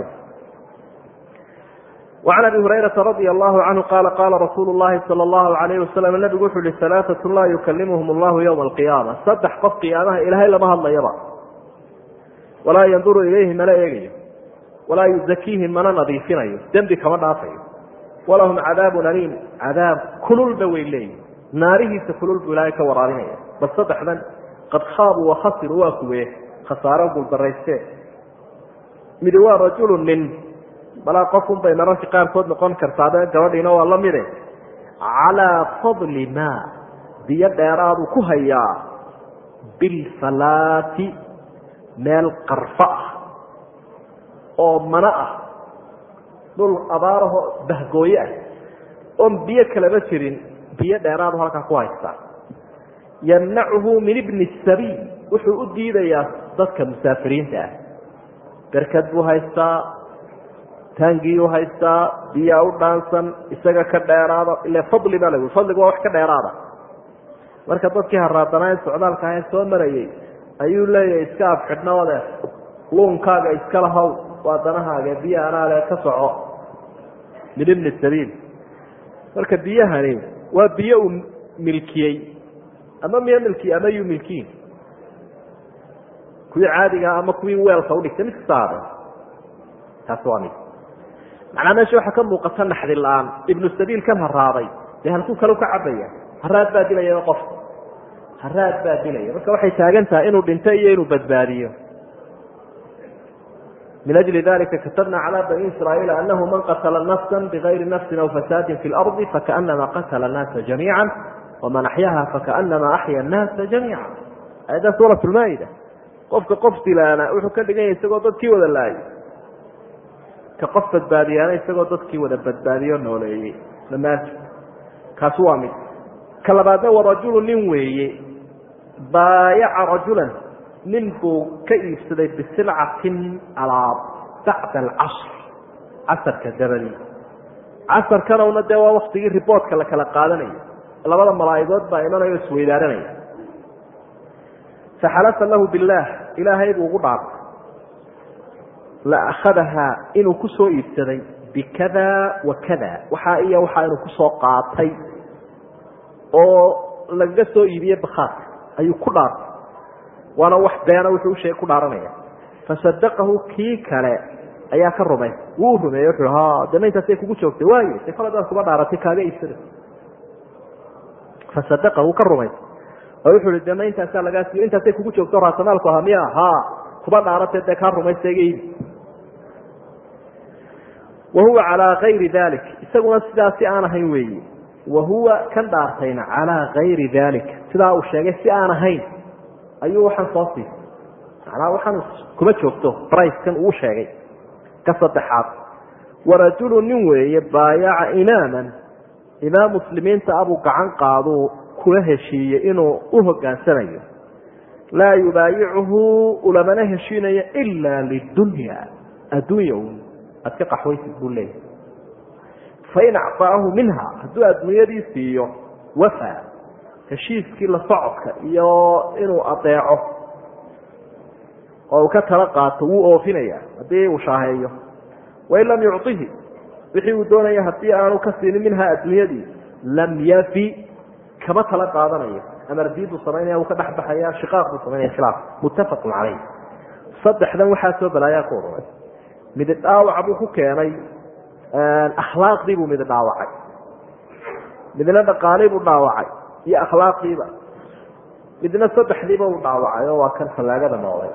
[SPEAKER 1] وعن أبي هريرة رضي الله عنه قال قال رسول الله صلى الله عليه وسلم النبي وحول ثلاثة لا يكلمهم الله يوم القيامة صدح قف قيامها إلهي لما الله يرى ولا ينظر إليهم ملا يجي ولا يزكيهم من نظيفين ذنبي كما نعطيه ولهم عذاب أليم عذاب كل البوي إليه ناره سكل البلايك ورارين بس صدح من قد خابوا وخسروا وكوه خساروا بالبريسين مدوى رجل من balaa qofun bay mararka qaarkood noqon kartaade gabadhiina waa la mide calaa fadli maa biyo dheeraadu ku hayaa bilfalaati meel qarfo ah oo mana ah dhul abaaraho bahgooye ah oon biyo kalaba jirin biyo dheeraadu halkaa ku haystaa yamnacuhu min ibni sabiil wuxuu u diidayaa dadka musaafiriinta ah berkad buu haystaa taangiyuu haystaa biyaa u dhaansan isaga ka dheeraada ila fadli baa lagu fadligu waa wax ka dheeraada marka dadkii haraadanayn socdaalka ahayn soo marayay ayuu leeyahay iska afxidhnoode luunkaaga iska lahow waa danahaaga biyo anaale ka soco min ibni sabiil marka biyahani waa biyo uu milkiyey ama miya milkiye ama yuu milkiin kuwii caadiga ama kuwii weelka udhigtay mid kastaade taas waa mid macnaa meesha waxaa ka muuqata naxdi la-aan ibnu sabiil kan haraaday dee halkuu kale ka cabaya haraad baa dilaya qofka haraad baa dilaya marka waxay taagan tahay inuu dhinto iyo inuu badbaadiyo min ajli dalika katabna calaa bani israaiila anahu man qatala nafsa bigayri nafsin aw fasaadin fi lardi fakaanama qatala annaasa jamiica waman axyaha fakaanama axya annaasa jamiica ayada suurat lmaa-ida qofka qof dilaana wuxuu ka dhigan yahay isagoo dadkii wada laayay ka qof badbaadiyaana isagoo dadkii wada badbaadiyo nooleeyey dhammaantood kaasi waa mid ka labaadna waa rajulu nin weeye baayaca rajulan nin buu ka iibsaday bisilcatin alaab bacda alcasr casarka dabadii casarkanowna dee waa waktigii riboodka la kala qaadanayo labada malaa'igood baa imanayo isweydaaranaya faxalafa lahu billaah ilaahay buu ugu dhaartay la akhadahaa inuu ku soo iibsaday bikada wa kada waxaa iyo waxaa inuu kusoo qaatay oo lagaga soo iibiyey bakhaarka ayuu ku dhaartay waana wax beena wuxuu usheeg ku dhaaranaya fasadaqahu kii kale ayaa ka rumay wuu rumeeyey wuxuu ha dana intaasay kugu joogtay waayo de kale daad kuba dhaaratay kaaga iibsada fasadaqahu ka rumay oo wuxuu hi dana intaasaa lagaa siiyo intaasay kugu joogto raasamaalku ahaa miya ha kuba dhaaratay dee kaa rumaysta iga iibi wahuwa calaa kayri dalik isaguna sidaas si aan ahayn weeye wahuwa kan dhaartayna calaa kayri dalika sidaa uu sheegay si aan ahayn ayuu waxaan soo siisay macnaa waxaan kuma joogto bricekan uu sheegay ka saddexaad warajulu nin weeye baayaca imaaman imaam muslimiinta abuu gacan qaaduu kula heshiiyey inuu u hogaansanayo laa yubaayicuhu ulamana heshiinayo ilaa lidunya adduunya un aad ka qaxwaysid buu leeyahy fain acطaahu minha hadduu adduunyadii siiyo wafaa heshiiskii la socodka iyo inuu adeeco oo uu ka tala qaato wuu oofinaya haddii uu shaaheeyo wain lam yucطihi wixii uu doonaya haddii aanu ka siinin minhaa adduunyadii lam yafi kama tala qaadanayo amardiiduu samaynaya uu ka dhexbaxaya shiqaaq buu samaynaya khilaaf muttafaqun calayh saddexdan waxaa soo balaayaa ku ururay mid dhaawac buu ku keenay akhlaaqdii buu mid dhaawacay midna dhaqaalii buu dhaawacay iyo akhlaaqiiba midna saddexdiiba uu dhaawacay oo waa kan fallaagada noolay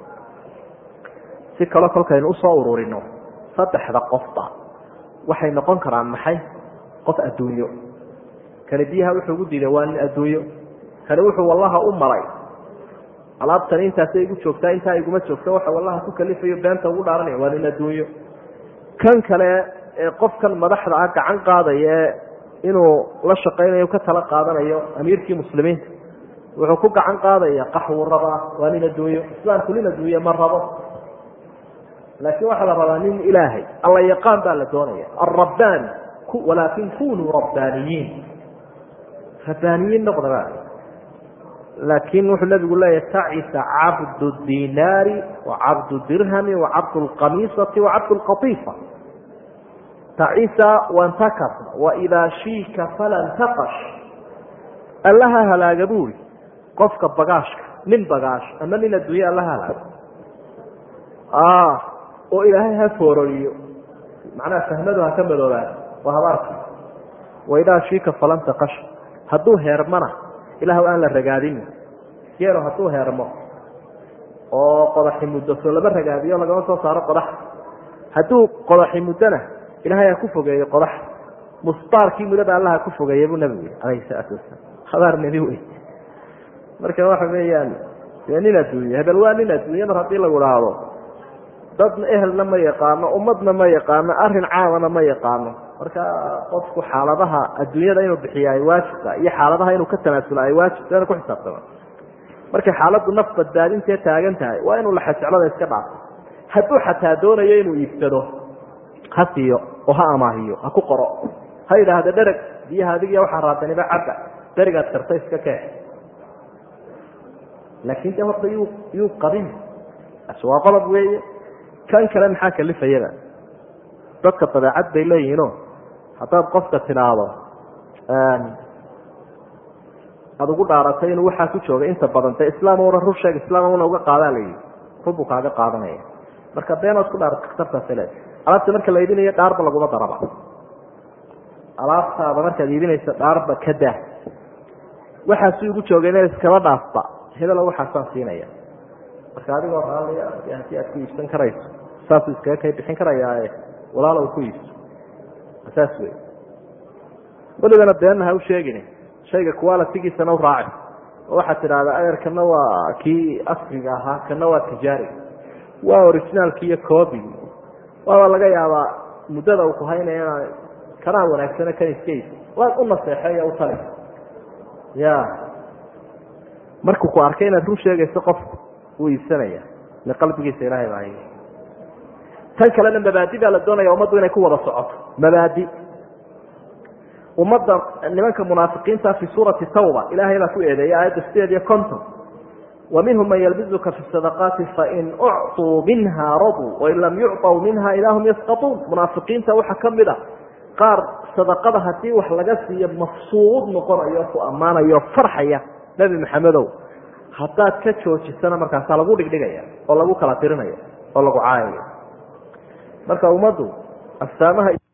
[SPEAKER 1] si kale kolkaynu usoo ururino saddexda qofba waxay noqon karaan maxay qof adduunyo kani biyaha wuxuu ugu diiday waa nin adduunyo kani wuxuu wallaha u maray alaabtani intaasay igu joogtaa intaa iguma joogta waxa wallaha ku kalifayo beenta ugu dhaaranaya waa nin adduunyo kan kale ee qofkan madaxda ah gacan qaadaya ee inuu la shaqaynayo ka tala qaadanayo amiirkii muslimiinta wuxuu ku gacan qaadaya qaxwu rabaa waa nin adduunyo islaamku nin adduunyo ma rabo laakiin waxaa la rabaa nin ilaahay alla yaqaan baa la doonaya alrabbaani walaakin kunuu rabbaaniyiin rabbaaniyiin noqda laakiin wuxuu nabigu leeyahy tacisa cabdu dinaari wacabdu dirhami wacabdu lqamiisati wacabdu lqatiifa tacisa wantakas waidaa shiika falan taqash allaha halaaga buuri qofka bagaashka nin bagaash ama nin adduunye allaha halaaga oo ilaahay ha foororiyo macnaha fahmadu ha ka madoobaan waa habaarki waidaa shiika falan taqash hadduu heermana ilaah aan la ragaadin geelo hadduu heermo oo qodaxi muddo soo lama ragaadiyo lagama soo saaro qodax hadduu qodaxi muddona ilaahay ha ku fogeeyo qodax musbaarkii mudada allah ha ku fogeeya buu nabigu yiri calayhi salaatu wasalaam habaar nabi wey marka waxa weeyaan nin adduunye hebel waa nin adduunye mar haddii lagu dhaado dadna ehelna ma yaqaano ummadna ma yaqaano arrin caamana ma yaqaano marka qofku xaaladaha adduunyada inuu bixiyo ay waajibta iyo xaaladaha inuu ka tanaasulo ay waajibta inuu ku xisaabtamo marka xaaladdu naf badbaadintee taagan tahay waa inuu laxajeclada iska dhaafo hadduu xataa doonayo inuu iibsado ha siiyo oo ha amaahiyo ha ku qoro ha yidhaahda dhereg biyaha adigiyo waxaa raadaniba cabba derigaad karta iska kee laakiin de horta yuu yuu qabin as waa qolob weeye kan kale maxaa kalifayada dadka dabeecad bay leeyihiinoo haddaad qofka tidhaahdo aada ugu dhaaratay inuu waxaa ku jooga inta badan dee islaam una rur sheeg islaam una uga qaadaa la yidhi rubbuu kaaga qaadanaya marka beenood ku dhaarata khatartaasa le alaabta marka la iibinayo dhaarba laguma daraba alaabtaada markaad iibinaysa dhaarba ka daa waxaasi ugu joogay ina iskaba dhaafba hebelo waxaasaan siinaya marka adigoo raalliya haddii aad ku iibsan karayso saasuu iskaga kay bixin karayaae walaalo uu ku iibso saas wey weligana beenna ha u sheegin shayga qualitigiisana u raaci oo waxaad tidhaahdaa adeerkana waa kii asriga ahaa kana waa tijaariga waa originaalki iyo cobigi waaba laga yaabaa muddada uu ku haynaya kanaa wanaagsana kan iska iibso waad u naseexeeya u tali ya markuu ku arkay inaad run sheegayso qofku wuu iibsanaya ile qalbigiisa ilaahay baa hay tan kalena mabaadi baa la doonaya ummaddu inay ku wada socoto mabaadi ummadda nimanka munaafiqiinta fi suurati tawba ilaahay baa ku eedeeyay aayadda sideed iyo konton wa minhum man yalbizuka fi sadaqaati fain ucطuu minha raduu wain lam yucطaw minha idaa hum yasqatuun munaafiqiinta waxaa ka mid a qaar sadaqada haddii wax laga siiyo mafsuud noqonayo ku ammaanayo farxaya nebi maxamedow haddaad ka joojisana markaasaa lagu dhigdhigaya oo lagu kala tirinaya oo lagu caayaya marka ummaddu astaamaha